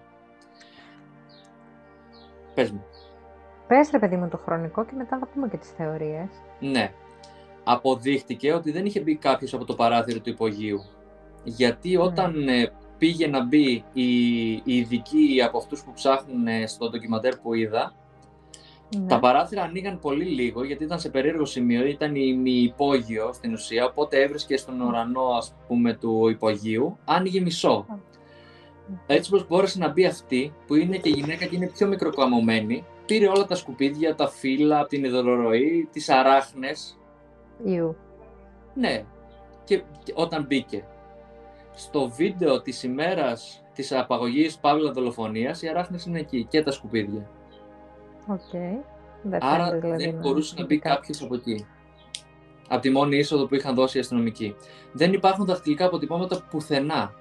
Πες μου. Πες ρε παιδί μου το χρονικό και μετά θα πούμε και τις θεωρίες. Ναι. Αποδείχτηκε ότι δεν είχε μπει κάποιος από το παράθυρο του υπογείου. Γιατί όταν mm. ε, πήγε να μπει οι, οι ειδικοί από αυτούς που ψάχνουν ε, στο ντοκιμαντέρ που είδα, mm. τα παράθυρα ανοίγαν πολύ λίγο, γιατί ήταν σε περίεργο σημείο, ήταν ημιυπόγειο στην ουσία, οπότε έβρισκε στον ουρανό, ας πούμε, του υπογείου, άνοιγε μισό. Mm. Έτσι πως μπόρεσε να μπει αυτή, που είναι και γυναίκα και είναι πιο μικροκαμωμένη, πήρε όλα τα σκουπίδια, τα φύλλα, την υδροροή, τις αράχνες. Ιου. Ναι, και, και όταν μπήκε. Στο βίντεο της ημέρας της απαγωγής παύλα δολοφονίας, οι αράχνες είναι εκεί και τα σκουπίδια. Οκ. Okay. Άρα δηλαδή δεν μπορούσε να μπει κάποιος από εκεί. Από τη μόνη είσοδο που είχαν δώσει οι αστυνομικοί. Δεν υπάρχουν δαχτυλικά αποτυπώματα πουθενά.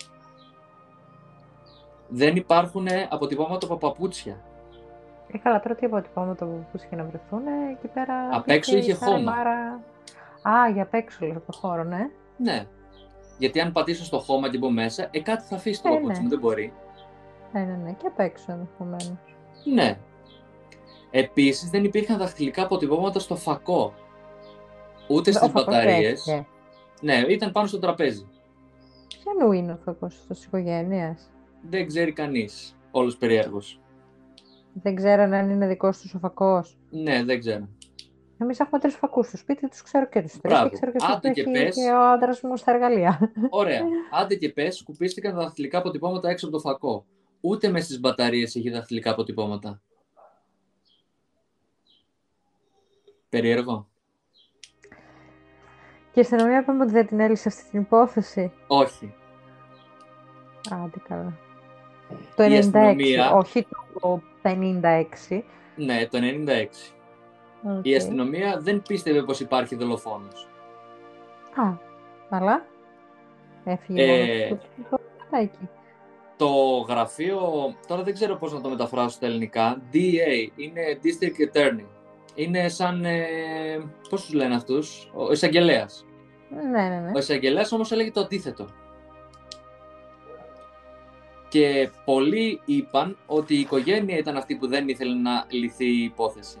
Δεν υπάρχουν αποτυπώματα από παπούτσια. Ε, καλά, τώρα τι αποτυπώματα από παπούτσια να βρεθούν, εκεί πέρα... Απ' έξω είχε χώμα. Μάρα... Α, για απ' έξω λέω το χώρο, ναι. Ναι. Γιατί αν πατήσω στο χώμα και μπω μέσα, ε, κάτι θα αφήσει το ε, παπούτσι μου, ναι. Δεν μπορεί. Ναι, ναι, ναι, και απ' έξω ενδεχομένως. Ναι. Επίσης δεν υπήρχαν δαχτυλικά αποτυπώματα στο φακό. Ούτε στις μπαταρίες. Ναι, ήταν πάνω στο τραπέζι. Ποιανού είναι ο φακός της οικογένειας? Δεν ξέρει κανείς. Όλος περίεργος. Δεν ξέρανε αν είναι δικός τους ο φακός. Ναι, δεν ξέρω. Εμείς έχουμε τρεις φακούς στο σπίτι, τους ξέρω και τους τρεις. Μπράβο. Και ξέρω και αυτό Άντε που και έχει πες... και ο άντρας μου στα εργαλεία. Ωραία. Άντε και πες, σκουπίστηκαν τα δαχτυλικά αποτυπώματα έξω από το φακό. Ούτε μες στις μπαταρίες έχει δαχτυλικά αποτυπώματα. Περίεργο. Και η αστυνομία είπαμε ότι δεν την έλυσε αυτή την υπόθεση. Όχι. Άντε καλά. Το ενενήντα έξι, αστυνομία... όχι το πενήντα έξι. Ναι, το ενενήντα έξι. Okay. Η αστυνομία δεν πίστευε πως υπάρχει δολοφόνος. Α, αλλά έφυγε ε... μόνο το εκεί. Το γραφείο, τώρα δεν ξέρω πώς να το μεταφράσω στα ελληνικά, ντι έι, είναι District Attorney. Είναι σαν, ε, πώς τους λένε αυτούς, ο εισαγγελέας. Ναι, ναι, ναι. Ο εισαγγελέας όμως έλεγε το αντίθετο. Και πολλοί είπαν ότι η οικογένεια ήταν αυτή που δεν ήθελε να λυθεί η υπόθεση.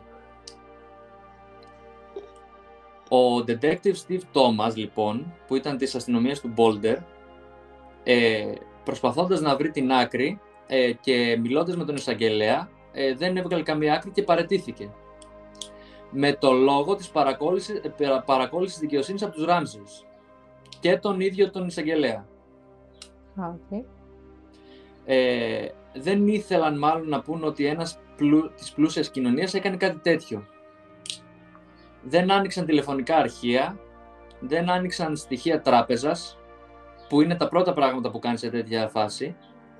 Ο detective Steve Thomas, λοιπόν, που ήταν της αστυνομίας του Boulder, ε, προσπαθώντας να βρει την άκρη ε, και μιλώντας με τον εισαγγελέα, ε, δεν έβγαλε καμία άκρη και παραιτήθηκε. Με το λόγο της παρακόλλησης, παρακόλλησης δικαιοσύνης από τους Ράμσεϊς και τον ίδιο τον εισαγγελέα. Okay. Ε, δεν ήθελαν μάλλον να πούν ότι ένας πλου, της πλούσιας κοινωνίας έκανε κάτι τέτοιο. Δεν άνοιξαν τηλεφωνικά αρχεία, δεν άνοιξαν στοιχεία τράπεζας, που είναι τα πρώτα πράγματα που κάνει σε τέτοια φάση.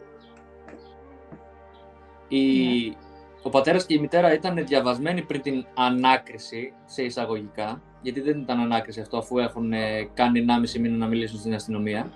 Η... Yeah. Ο πατέρας και η μητέρα ήταν διαβασμένοι πριν την ανάκριση, σε εισαγωγικά, γιατί δεν ήταν ανάκριση αυτό, αφού έχουν κάνει ενάμιση μήνα να μιλήσουν στην αστυνομία.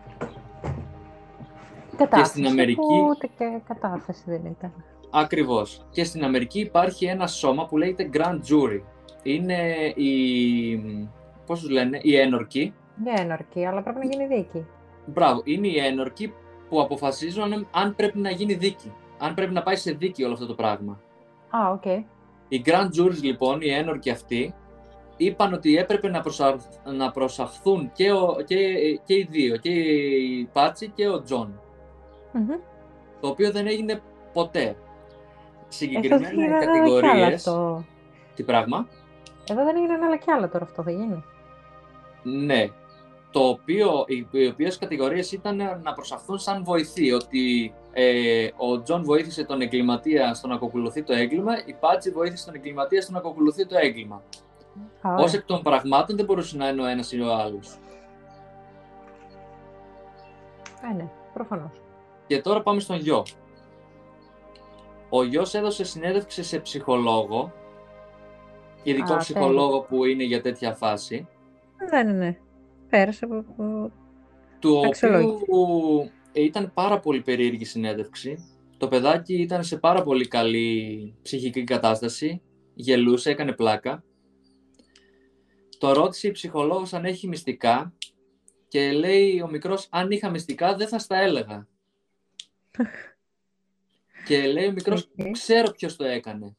Κατάθεση, και στην Αμερική... ούτε και κατάθεση δεν ήταν. Ακριβώς. Και στην Αμερική υπάρχει ένα σώμα που λέγεται Grand Jury. Είναι η... πώς τους λένε, η ένορκοι. Η ένορκοι, αλλά πρέπει να γίνει δίκη. Μπράβο. Είναι οι ένορκοι που αποφασίζουν αν πρέπει να γίνει δίκη. Αν πρέπει να πάει σε δίκη όλο αυτό το πράγμα. Α, οκ. Okay. Οι Grand Juries, λοιπόν, οι ένορκοι αυτοί, είπαν ότι έπρεπε να, προσα... να προσαχθούν και, ο... και... και οι δύο, και η Πάτσι και ο Τζον. Mm-hmm. Το οποίο δεν έγινε ποτέ. Συγκεκριμένα οι κατηγορίες... Τι πράγμα? Εδώ δεν έγινε άλλα κι άλλα τώρα, αυτό θα γίνει. Ναι. Το οποίο, οι οποίες κατηγορίες ήταν να προσαχθούν σαν βοηθοί, ότι ε, ο Τζον βοήθησε τον εγκληματία στο να ακολουθεί το έγκλημα, η Πάτσι βοήθησε τον εγκληματία στο να ακολουθεί το έγκλημα. Ως εκ των πραγμάτων δεν μπορούσε να είναι ο ένας ή ο άλλος. Ε, ναι, προφανώς. Και τώρα πάμε στον γιο. Ο γιος έδωσε συνέντευξη σε ψυχολόγο, ειδικό Α, ψυχολόγο τέλει. Που είναι για τέτοια φάση. Ναι, ναι, ναι. Πέρασε από... Του οποίου ήταν πάρα πολύ περίεργη συνέντευξη. Το παιδάκι ήταν σε πάρα πολύ καλή ψυχική κατάσταση, γελούσε, έκανε πλάκα. Το ρώτησε η ψυχολόγος αν έχει μυστικά και λέει ο μικρός, αν είχα μυστικά δεν θα στα έλεγα. Και λέει ο μικρός, okay. ξέρω ποιος το έκανε.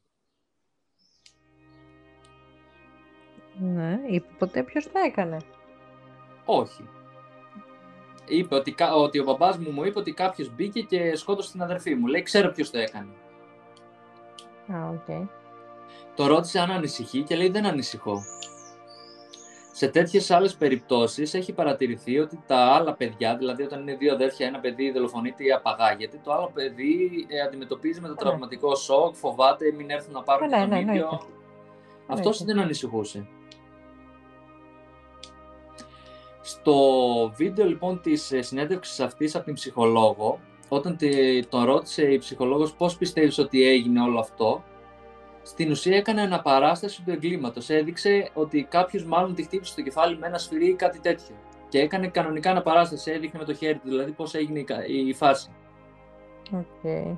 Ναι, είπε ποτέ ποιος το έκανε. Όχι. Είπε ότι, ότι ο μπαμπάς μου μου είπε ότι κάποιος μπήκε και σκότωσε την αδερφή μου. Λέει, ξέρω ποιος το έκανε. Α, οκ. Okay. Το ρώτησε αν ανησυχεί και λέει, δεν ανησυχώ. Σε τέτοιες άλλες περιπτώσεις έχει παρατηρηθεί ότι τα άλλα παιδιά, δηλαδή όταν είναι δύο αδέρφια, ένα παιδί δολοφονείται ή απαγάγεται, το άλλο παιδί ε, αντιμετωπίζει με το τραυματικό ναι. σοκ, φοβάται μην έρθουν να πάρουν ναι, τον ναι, ίδιο. Ναι, Αυτός ναι. δεν ανησυχούσε. Στο βίντεο λοιπόν της συνέντευξης αυτής από την ψυχολόγο, όταν τον ρώτησε η ψυχολόγος πώς πιστεύεις ότι έγινε όλο αυτό, στην ουσία έκανε αναπαράσταση του εγκλήματος. Έδειξε ότι κάποιος μάλλον τη χτύπησε στο κεφάλι με ένα σφυρί ή κάτι τέτοιο. Και έκανε κανονικά αναπαράσταση, έδειχνε με το χέρι του, δηλαδή πώς έγινε η φάση. Okay.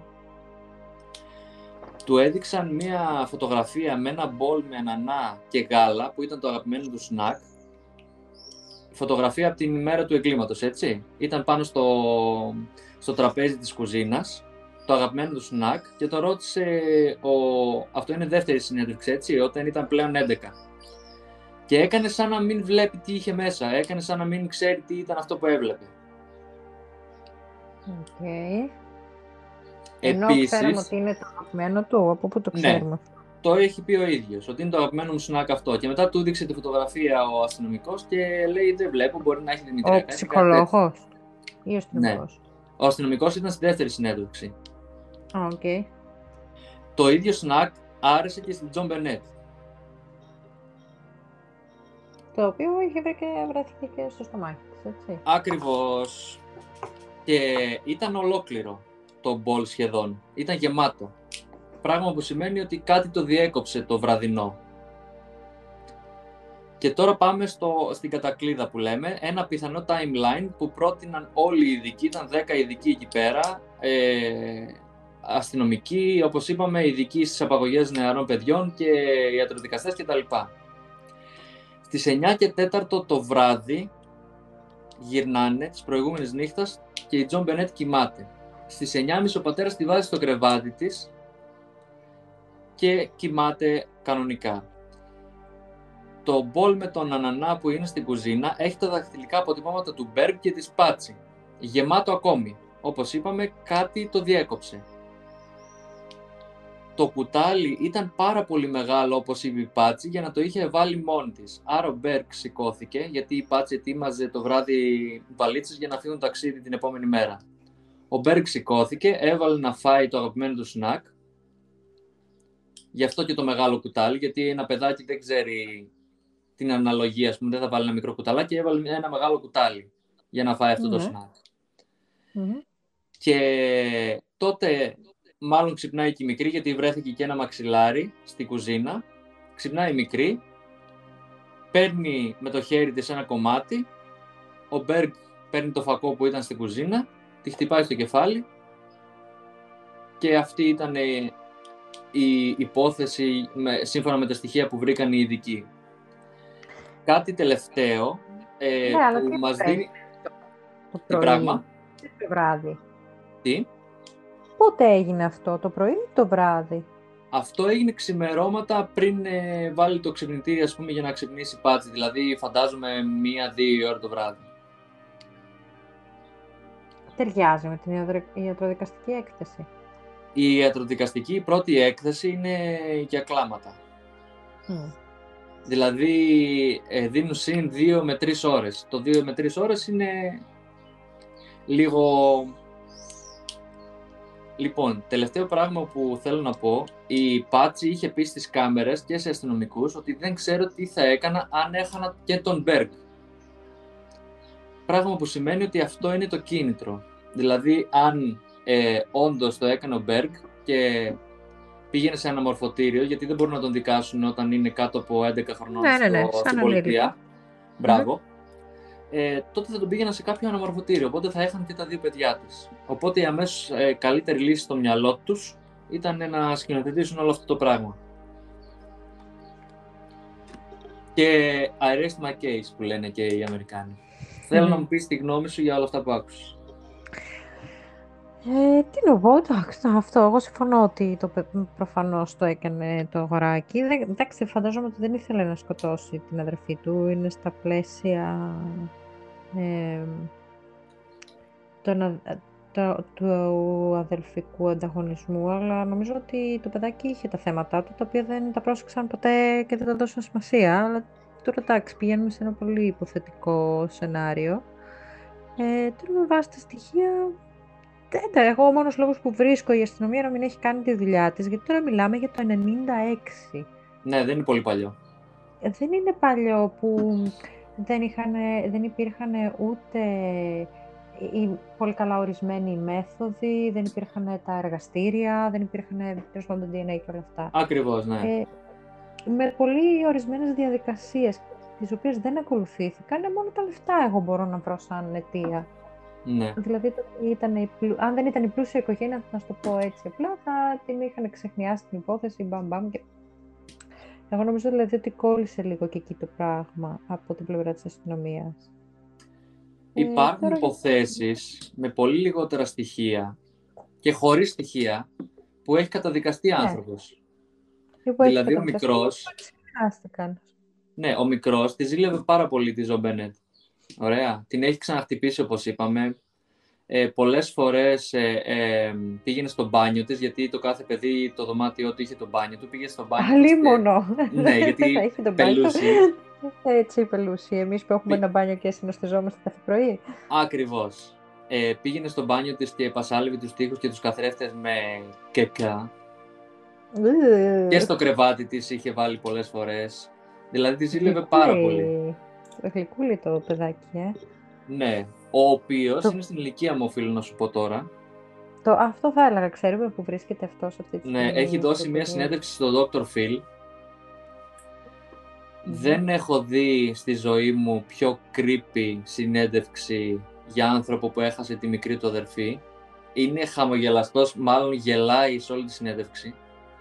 Του έδειξαν μία φωτογραφία με ένα μπολ με ανανά και γάλα, που ήταν το αγαπημένο του σνακ. Φωτογραφία από την ημέρα του εγκλήματος, έτσι. Ήταν πάνω στο, στο τραπέζι της κουζίνας, το αγαπημένο του σνακ, και το ρώτησε, ο... αυτό είναι δεύτερη συνέντευξη, έτσι, όταν ήταν πλέον έντεκα. Και έκανε σαν να μην βλέπει τι είχε μέσα, έκανε σαν να μην ξέρει τι ήταν αυτό που έβλεπε. Οκ. Okay. Ενώ ξέρουμε ότι είναι το αγαπημένο του, από πού το ξέρουμε? Ναι, το έχει πει ο ίδιος, ότι είναι το αγαπημένο μου σνακ αυτό. Και μετά του έδειξε τη φωτογραφία ο αστυνομικός και λέει, δεν βλέπω, μπορεί να έχει δημητριακά. Ο ψυχολόγος ή ο αστυνομικός? Ναι. Ο αστυνομικός ήταν στη δεύτερη συνέντευξη. Οκ. Okay. Το ίδιο σνακ άρεσε και στην Τζον Μπενέτ. Το οποίο είχε βρει και βρέθηκε και στο στομάχι της, έτσι. Ακριβώς. Και ήταν ολόκληρο το μπολ σχεδόν. Ήταν γεμάτο. Πράγμα που σημαίνει ότι κάτι το διέκοψε το βραδινό. Και τώρα πάμε στο, στην κατακλείδα που λέμε, ένα πιθανό timeline που πρότειναν όλοι οι ειδικοί, ήταν δέκα ειδικοί εκεί πέρα, ε, αστυνομικοί, όπως είπαμε, ειδικοί στις απαγωγές νεαρών παιδιών και ιατροδικαστές κτλ. Στις εννιά και τέσσερα το βράδυ γυρνάνε της προηγούμενης νύχτας και η Τζον Μπενέτ κοιμάται. Στις εννιά και μισή ο πατέρας τη βάζει στο κρεβάτι της και κοιμάται κανονικά. Το μπολ με τον ανανά που είναι στην κουζίνα έχει τα δαχτυλικά αποτυπώματα του Μπέργκ και της Πάτσι. γεμάτο ακόμη. Όπως είπαμε, κάτι το διέκοψε. Το κουτάλι ήταν πάρα πολύ μεγάλο, όπως είπε η Πάτσι, για να το είχε βάλει μόνη της. Άρα ο Μπέρκ σηκώθηκε, γιατί η Πάτσι ετοίμαζε το βράδυ βαλίτσες για να φύγουν ταξίδι την επόμενη μέρα. Ο Μπέρκ σηκώθηκε, έβαλε να φάει το αγαπημένο του σνακ. Γι' αυτό και το μεγάλο κουτάλι, γιατί ένα παιδάκι δεν ξέρει την αναλογία, ας πούμε, δεν θα βάλει ένα μικρό κουταλάκι, έβαλε ένα μεγάλο κουτάλι για να φάει αυτό mm-hmm. το σνακ. Mm-hmm. Και τότε μάλλον ξυπνάει και η μικρή, γιατί βρέθηκε και ένα μαξιλάρι στη κουζίνα. Ξυπνάει η μικρή, παίρνει με το χέρι της ένα κομμάτι, ο Μπέρκ παίρνει το φακό που ήταν στην κουζίνα, τη χτυπάει στο κεφάλι και αυτή ήταν η υπόθεση με, σύμφωνα με τα στοιχεία που βρήκαν οι ειδικοί. Κάτι τελευταίο ε, ναι, που μας δίνει... Το τι πράγμα? Το βράδυ. Τι? Πότε έγινε αυτό, το πρωί ή το βράδυ? Αυτό έγινε ξημερώματα πριν ε, βάλει το ξυπνητήρι, ας πούμε, για να ξυπνήσει η Πάτσι. Δηλαδή, φαντάζομαι μία-δύο ώρα το βράδυ. Ταιριάζει με την ιατροδικαστική έκθεση. Η ιατροδικαστική πρώτη έκθεση είναι για κλάματα. Mm. Δηλαδή, ε, δίνουν συν δύο με τρεις ώρες. Το δύο με τρεις ώρες είναι λίγο... Λοιπόν, τελευταίο πράγμα που θέλω να πω, η Πάτσι είχε πει στις κάμερες και σε αστυνομικούς ότι δεν ξέρω τι θα έκανα αν έχανα και τον Μπέρκ. Πράγμα που σημαίνει ότι αυτό είναι το κίνητρο. Δηλαδή, αν ε, όντως το έκανε ο Μπέρκ και πήγαινε σε ένα μορφωτήριο, γιατί δεν μπορούν να τον δικάσουν όταν είναι κάτω από έντεκα χρονών ναι, ναι, ναι, στο, στην πολιτεία. Μπράβο. Ε, τότε θα τον πήγαινα σε κάποιο αναμορφωτήριο, οπότε θα είχαν και τα δύο παιδιά της. Οπότε η αμέσως ε, καλύτερη λύση στο μυαλό τους ήταν να σκηνοθετήσουν όλο αυτό το πράγμα. Και I rest my case που λένε και οι Αμερικάνοι. Mm-hmm. Θέλω να μου πεις τη γνώμη σου για όλα αυτά που άκουσες. Ε, τι να πω, εντάξει, αυτό, εγώ συμφωνώ ότι το, προφανώς το έκανε το αγοράκι. Εντάξει, φαντάζομαι ότι δεν ήθελε να σκοτώσει την αδερφή του, είναι στα πλαίσια ε, το, το, του αδελφικού ανταγωνισμού, αλλά νομίζω ότι το παιδάκι είχε τα θέματα του, τα οποία δεν τα πρόσεξαν ποτέ και δεν τα δώσαν σημασία, αλλά τώρα εντάξει, πηγαίνουμε σε ένα πολύ υποθετικό σενάριο. Ε, τώρα με βάση τα στοιχεία, εγώ ο μόνος λόγος που βρίσκω η αστυνομία να μην έχει κάνει τη δουλειά της, γιατί τώρα μιλάμε για το ενενήντα έξι. Ναι, δεν είναι πολύ παλιό. Δεν είναι παλιό που δεν, είχαν, δεν υπήρχαν ούτε οι πολύ καλά ορισμένοι μέθοδοι, δεν υπήρχαν τα εργαστήρια, δεν υπήρχαν τέλος πάντων το ντι εν έι και όλα αυτά. Ακριβώς, ναι. Ε, με πολύ ορισμένες διαδικασίες, τις οποίες δεν ακολουθήθηκαν, μόνο τα λεφτά εγώ μπορώ να βρω σαν αιτία. Ναι. Δηλαδή, ήταν, αν δεν ήταν η πλούσια οικογένεια, να σου το πω έτσι απλά, θα την είχαν ξεχνιάσει την υπόθεση, μπαμ μπαμ. Και... Εγώ νομίζω δηλαδή ότι κόλλησε λίγο και εκεί το πράγμα από την πλευρά της αστυνομίας. Υπάρχουν ε, τώρα... υποθέσεις με πολύ λιγότερα στοιχεία και χωρίς στοιχεία που έχει καταδικαστεί ναι. άνθρωπος. Δηλαδή ο μικρός... Ναι, ο μικρός τη ζήλευε πάρα πολύ τη Ζο Μπένετ. Ωραία. Την έχει ξαναχτυπήσει, όπως είπαμε. Ε, πολλές φορές ε, ε, πήγαινε στο μπάνιο της, γιατί το κάθε παιδί το δωμάτιό του είχε το μπάνιο του. Πήγε στο μπάνιο της. Αλίμονο. Και... ναι, γιατί πελούσι. Έτσι πελούσι. Εμείς που έχουμε Πή... ένα μπάνιο και συνοστιζόμαστε κάθε πρωί. Ακριβώς. Ε, πήγαινε στο μπάνιο της και πασάλευε τους τοίχους και τους καθρέφτες με κεκά. Και στο κρεβάτι της είχε βάλει πολλές φορές. Δηλαδή τη ζήλευε πάρα πολύ. Γλυκούλη το παιδάκι, ε. Ναι. Ο οποίος το... είναι στην ηλικία μου, οφείλω να σου πω τώρα. Το... Αυτό θα έλεγα, ξέρουμε που βρίσκεται αυτός αυτή τη στιγμή. Ναι, έχει δώσει μια συνέντευξη στον δόκτωρ Phil. Mm. Δεν έχω δει στη ζωή μου πιο creepy συνέντευξη για άνθρωπο που έχασε τη μικρή του αδερφή. Είναι χαμογελαστός, μάλλον γελάει σε όλη τη συνέντευξη.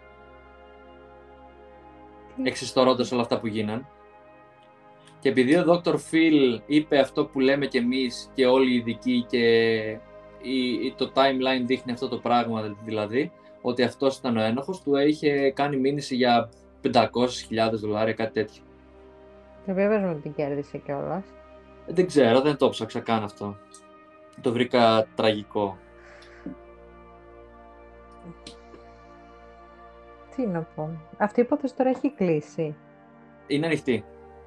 Mm. Εξιστορώντας όλα αυτά που γίναν. Και επειδή ο δόκτωρ Phil είπε αυτό που λέμε κι εμείς και όλοι οι ειδικοί και η, το timeline δείχνει αυτό το πράγμα, δηλαδή, ότι αυτός ήταν ο ένοχος, του είχε κάνει μήνυση για πεντακόσιες χιλιάδες δολάρια, κάτι τέτοιο. Και βέβαια με την κέρδισε κιόλας. Δεν ξέρω, δεν το ψάξα καν αυτό. Το βρήκα τραγικό. Τι να πω. Αυτή η υπόθεση τώρα έχει κλείσει. Είναι ανοιχτή.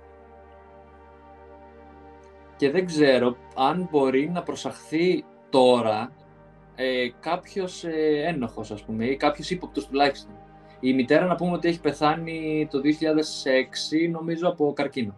Και δεν ξέρω αν μπορεί να προσαχθεί τώρα ε, κάποιος ε, ένοχος, ας πούμε, ή κάποιος ύποπτος τουλάχιστον. Η μητέρα να πούμε ότι έχει πεθάνει το δύο χιλιάδες έξι, νομίζω, από καρκίνο.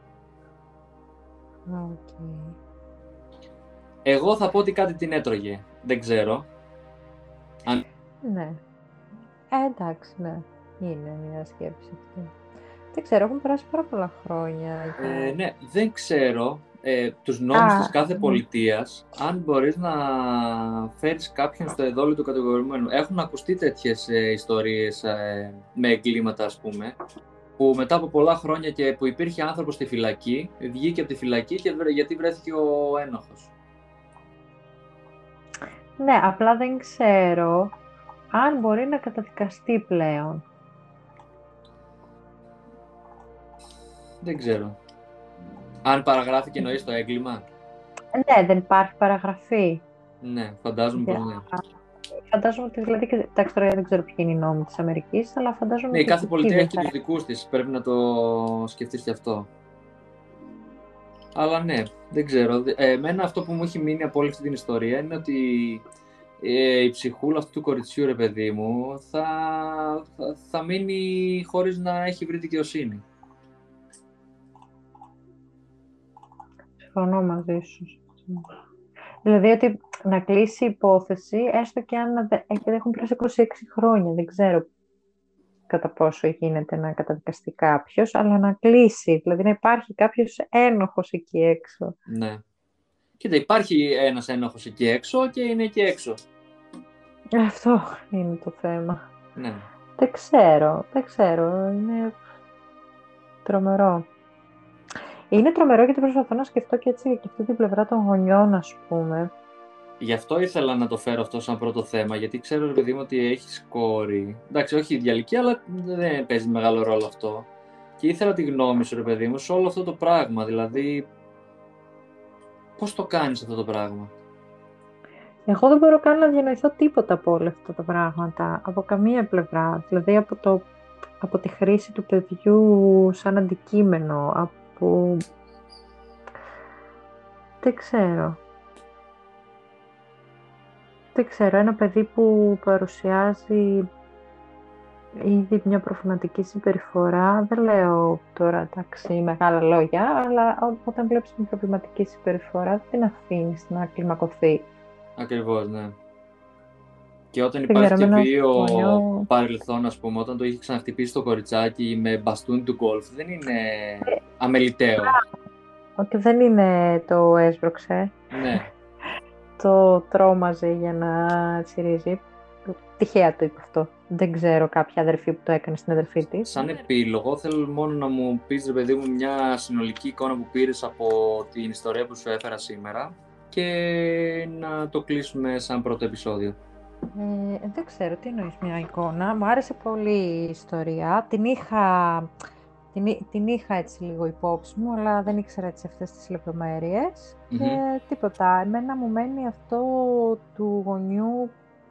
Okay. Εγώ θα πω ότι κάτι την έτρωγε. Δεν ξέρω. Αν... Ναι. Ε, εντάξει, ναι. Είναι μια σκέψη αυτή. Δεν ξέρω, έχουν περάσει πάρα πολλά χρόνια. Ε, ναι, δεν ξέρω ε, τους νόμους Α, της κάθε ναι. πολιτείας, αν μπορείς να φέρεις κάποιον στο εδόλιο του κατηγορουμένου. Έχουν ακουστεί τέτοιες ε, ιστορίες ε, με εγκλήματα, ας πούμε, που μετά από πολλά χρόνια και που υπήρχε άνθρωπος στη φυλακή, βγήκε από τη φυλακή και βρε, γιατί βρέθηκε ο ένοχος. Ναι, απλά δεν ξέρω αν μπορεί να καταδικαστεί πλέον. Δεν ξέρω. Αν παραγράφηκε εννοείς το έγκλημα. Ναι, δεν υπάρχει παραγραφή. Ναι, φαντάζομαι πως ναι. Φαντάζομαι ότι δηλαδή, και- εντάξει τώρα δεν ξέρω ποιοι είναι οι νόμοι της Αμερικής, αλλά φαντάζομαι Ναι, η ότι κάθε εκεί πολιτεία δεν έχει και θα- τους δικούς της, πρέπει να το σκεφτείς και αυτό. Αλλά ναι, δεν ξέρω. Ε, εμένα αυτό που μου έχει μείνει από όλη αυτή την ιστορία είναι ότι ε, η ψυχούλα αυτού του κοριτσιού, ρε παιδί μου, θα, θα, θα μείνει χωρίς να έχει βρει δικαιοσύνη. Συμφωνώ μαζί σου. Δηλαδή ότι να κλείσει η υπόθεση, έστω και αν δε- ε, έχουν περάσει είκοσι έξι χρόνια, δεν ξέρω κατά πόσο γίνεται να καταδικαστεί κάποιος, αλλά να κλείσει, δηλαδή να υπάρχει κάποιος ένοχος εκεί έξω. Ναι. Κοίτα, υπάρχει ένας ένοχος εκεί έξω και είναι εκεί έξω. Αυτό είναι το θέμα. Ναι. Δεν ξέρω, δεν ξέρω, είναι τρομερό. Είναι τρομερό γιατί προσπαθώ να σκεφτώ και έτσι και αυτή την πλευρά των γονιών, ας πούμε. Γι' αυτό ήθελα να το φέρω αυτό σαν πρώτο θέμα, γιατί ξέρω, ρε παιδί μου, ότι έχεις κόρη. Εντάξει, όχι ίδια ηλικία, αλλά δεν παίζει μεγάλο ρόλο αυτό. Και ήθελα τη γνώμη σου, ρε παιδί μου, σε όλο αυτό το πράγμα. Δηλαδή, πώς το κάνεις αυτό το πράγμα. Εγώ δεν μπορώ καν να διανοηθώ τίποτα από όλα αυτά τα πράγματα, από καμία πλευρά. Δηλαδή από, το, από τη χρήση του παιδιού σαν αντικείμενο, από... Δεν ξέρω. Δεν ξέρω, ένα παιδί που παρουσιάζει ήδη μια προφανατική συμπεριφορά, δεν λέω τώρα εντάξει μεγάλα λόγια, αλλά ό- όταν βλέπεις μια προβληματική συμπεριφορά δεν την αφήνεις να κλιμακωθεί. Ακριβώς, ναι. Και όταν Δεν υπάρχει ξέρω, και εμένα βίαιο γονιό- παρελθόν, ας πούμε, όταν το είχε ξαναχτυπήσει το κοριτσάκι με μπαστούνι του γκολφ, δεν είναι αμεληταίο. Ότι δεν είναι το έσβρωξε, Ναι. το τρόμαζε για να τσιρίζει. Τυχαία το είπε αυτό. Δεν ξέρω κάποια αδερφή που το έκανε στην αδερφή της. Σαν επίλογο, θέλω μόνο να μου πεις, ρε παιδί μου, μια συνολική εικόνα που πήρες από την ιστορία που σου έφερα σήμερα και να το κλείσουμε σαν πρώτο επεισόδιο. Ε, δεν ξέρω, τι εννοείς μια εικόνα. Μου άρεσε πολύ η ιστορία. Την είχα, την, εί- την είχα έτσι λίγο υπόψη μου, αλλά δεν ήξερα έτσι αυτές τις λεπτομέρειες. Μμμ. Και τίποτα. Εμένα μου μένει αυτό του γονιού,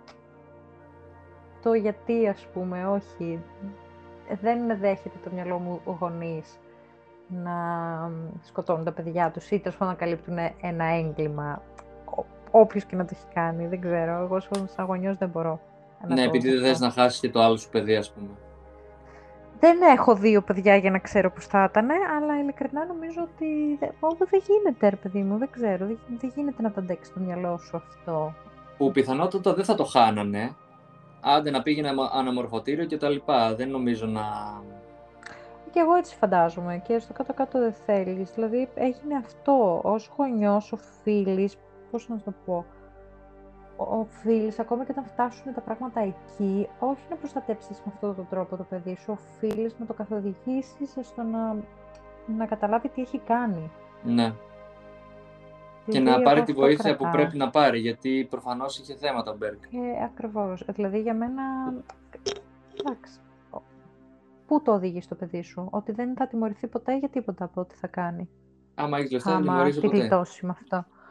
το γιατί ας πούμε, όχι. Δεν δέχεται το μυαλό μου ο γονείς να σκοτώνουν τα παιδιά τους ή τέλος πάντων να καλύπτουν ένα έγκλημα. Όποιος και να το έχει κάνει, δεν ξέρω. Εγώ σαν γονιός δεν μπορώ. να Ναι, το επειδή δεν δεχτώ. θες να χάσεις και το άλλο σου παιδί, ας πούμε. Δεν έχω δύο παιδιά για να ξέρω πώς θα ήταν, αλλά ειλικρινά νομίζω ότι δεν, ό, δεν γίνεται, ρε παιδί μου, δεν ξέρω. Δεν, δεν γίνεται να το αντέξει το μυαλό σου αυτό. Που πιθανότατα δεν θα το χάνανε. Άντε να πήγαινε αμα- αναμορφωτήριο και τα λοιπά. Δεν νομίζω να... Και εγώ έτσι φαντάζομαι και στο κάτω-κάτω δεν θέλεις. Δηλαδή έγινε αυτό, ως γονιός οφείλεις, πώς να σου το πω, ο- οφείλεις ακόμα και όταν φτάσουν τα πράγματα εκεί, όχι να προστατέψεις με αυτόν τον τρόπο το παιδί σου, οφείλεις να το καθοδηγήσεις στο να, να καταλάβει τι έχει κάνει. Ναι. Και Δηλαδή, να πάρει εγώ τη αυτό βοήθεια που κρατάω. πρέπει να πάρει, γιατί προφανώς είχε θέματα ο Μπέρκ. Ε, ακριβώς. Δηλαδή για μένα, εντάξει, ο- πού το οδηγείς το παιδί σου, ότι δεν θα τιμωρηθεί ποτέ για τίποτα από ό,τι θα κάνει. Άμα έχεις λεφτά δεν Άμα τιμωρείσαι τη ποτέ. γλιτώσει με αυτό.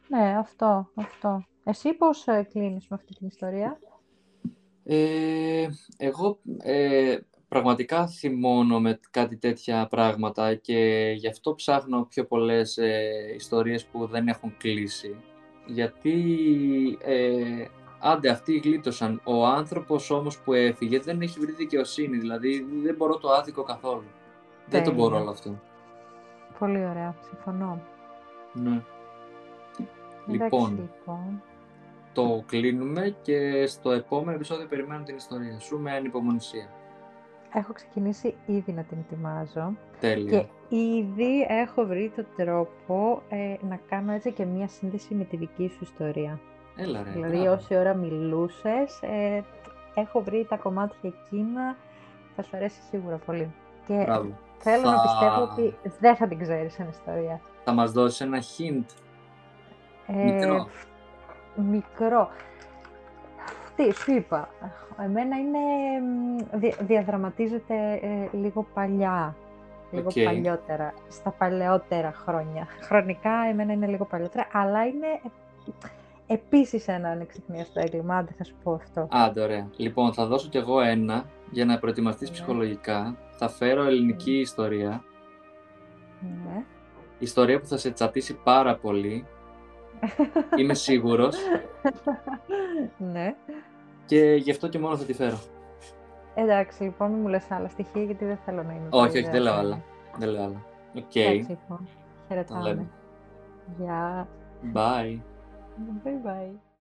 Ναι, αυτό, αυτό. Εσύ πώς ε, κλείνεις με αυτή την ιστορία? Ε, εγώ ε, πραγματικά θυμώνω με κάτι τέτοια πράγματα και γι' αυτό ψάχνω πιο πολλές ε, ιστορίες που δεν έχουν κλείσει. Γιατί, ε, άντε, αυτοί γλίτωσαν. Ο άνθρωπος όμως που έφυγε δεν έχει βρει δικαιοσύνη, δηλαδή δεν μπορώ το άδικο καθόλου. Δεν το μπορώ Τέλεια. όλο αυτό. Πολύ ωραία, συμφωνώ. Ναι. Εντάξει, Λοιπόν, λοιπόν. το κλείνουμε και στο επόμενο επεισόδιο περιμένω την ιστορία σου με ανυπομονησία. Έχω ξεκινήσει ήδη να την ετοιμάζω Τέλεια. και ήδη έχω βρει τον τρόπο ε, να κάνω έτσι και μία σύνδεση με τη δική σου ιστορία. Έλα ρε, Δηλαδή, μπράβο. όση ώρα μιλούσες, ε, έχω βρει τα κομμάτια εκείνα, θα σου αρέσει σίγουρα πολύ. Και Μπράβο. θέλω Θα... να πιστεύω ότι δεν θα την ξέρεις σαν ιστορία. θα μας δώσεις ένα hint. Ε, Μικρό. Μικρό. Τι, σου είπα, εμένα είναι, μ, δι- διαδραματίζεται ε, λίγο παλιά, λίγο Οκ. παλιότερα, στα παλαιότερα χρόνια. Χρονικά εμένα είναι λίγο παλιότερα, αλλά είναι ε, επίσης ένα ανεξιχνίαστο έγκλημα, άντε θα σου πω αυτό. Άντε, ωραία. Λοιπόν, θα δώσω κι εγώ ένα για να προετοιμαστείς Ναι. ψυχολογικά. Θα φέρω ελληνική ιστορία. Ναι. Ιστορία που θα σε τσατίσει πάρα πολύ. Είμαι σίγουρος. Ναι. Και γι' αυτό και μόνο θα τη φέρω. Εντάξει, λοιπόν, μην μου λες άλλα στοιχεία, γιατί δεν θέλω να είμαι Όχι, πολύ όχι, δεν λέω ιδεασμένη. άλλα. Δεν λέω άλλα. Οκ. Εντάξει, λοιπόν, Τα χαιρετάμε. λέμε. Γεια. Bye. Bye bye.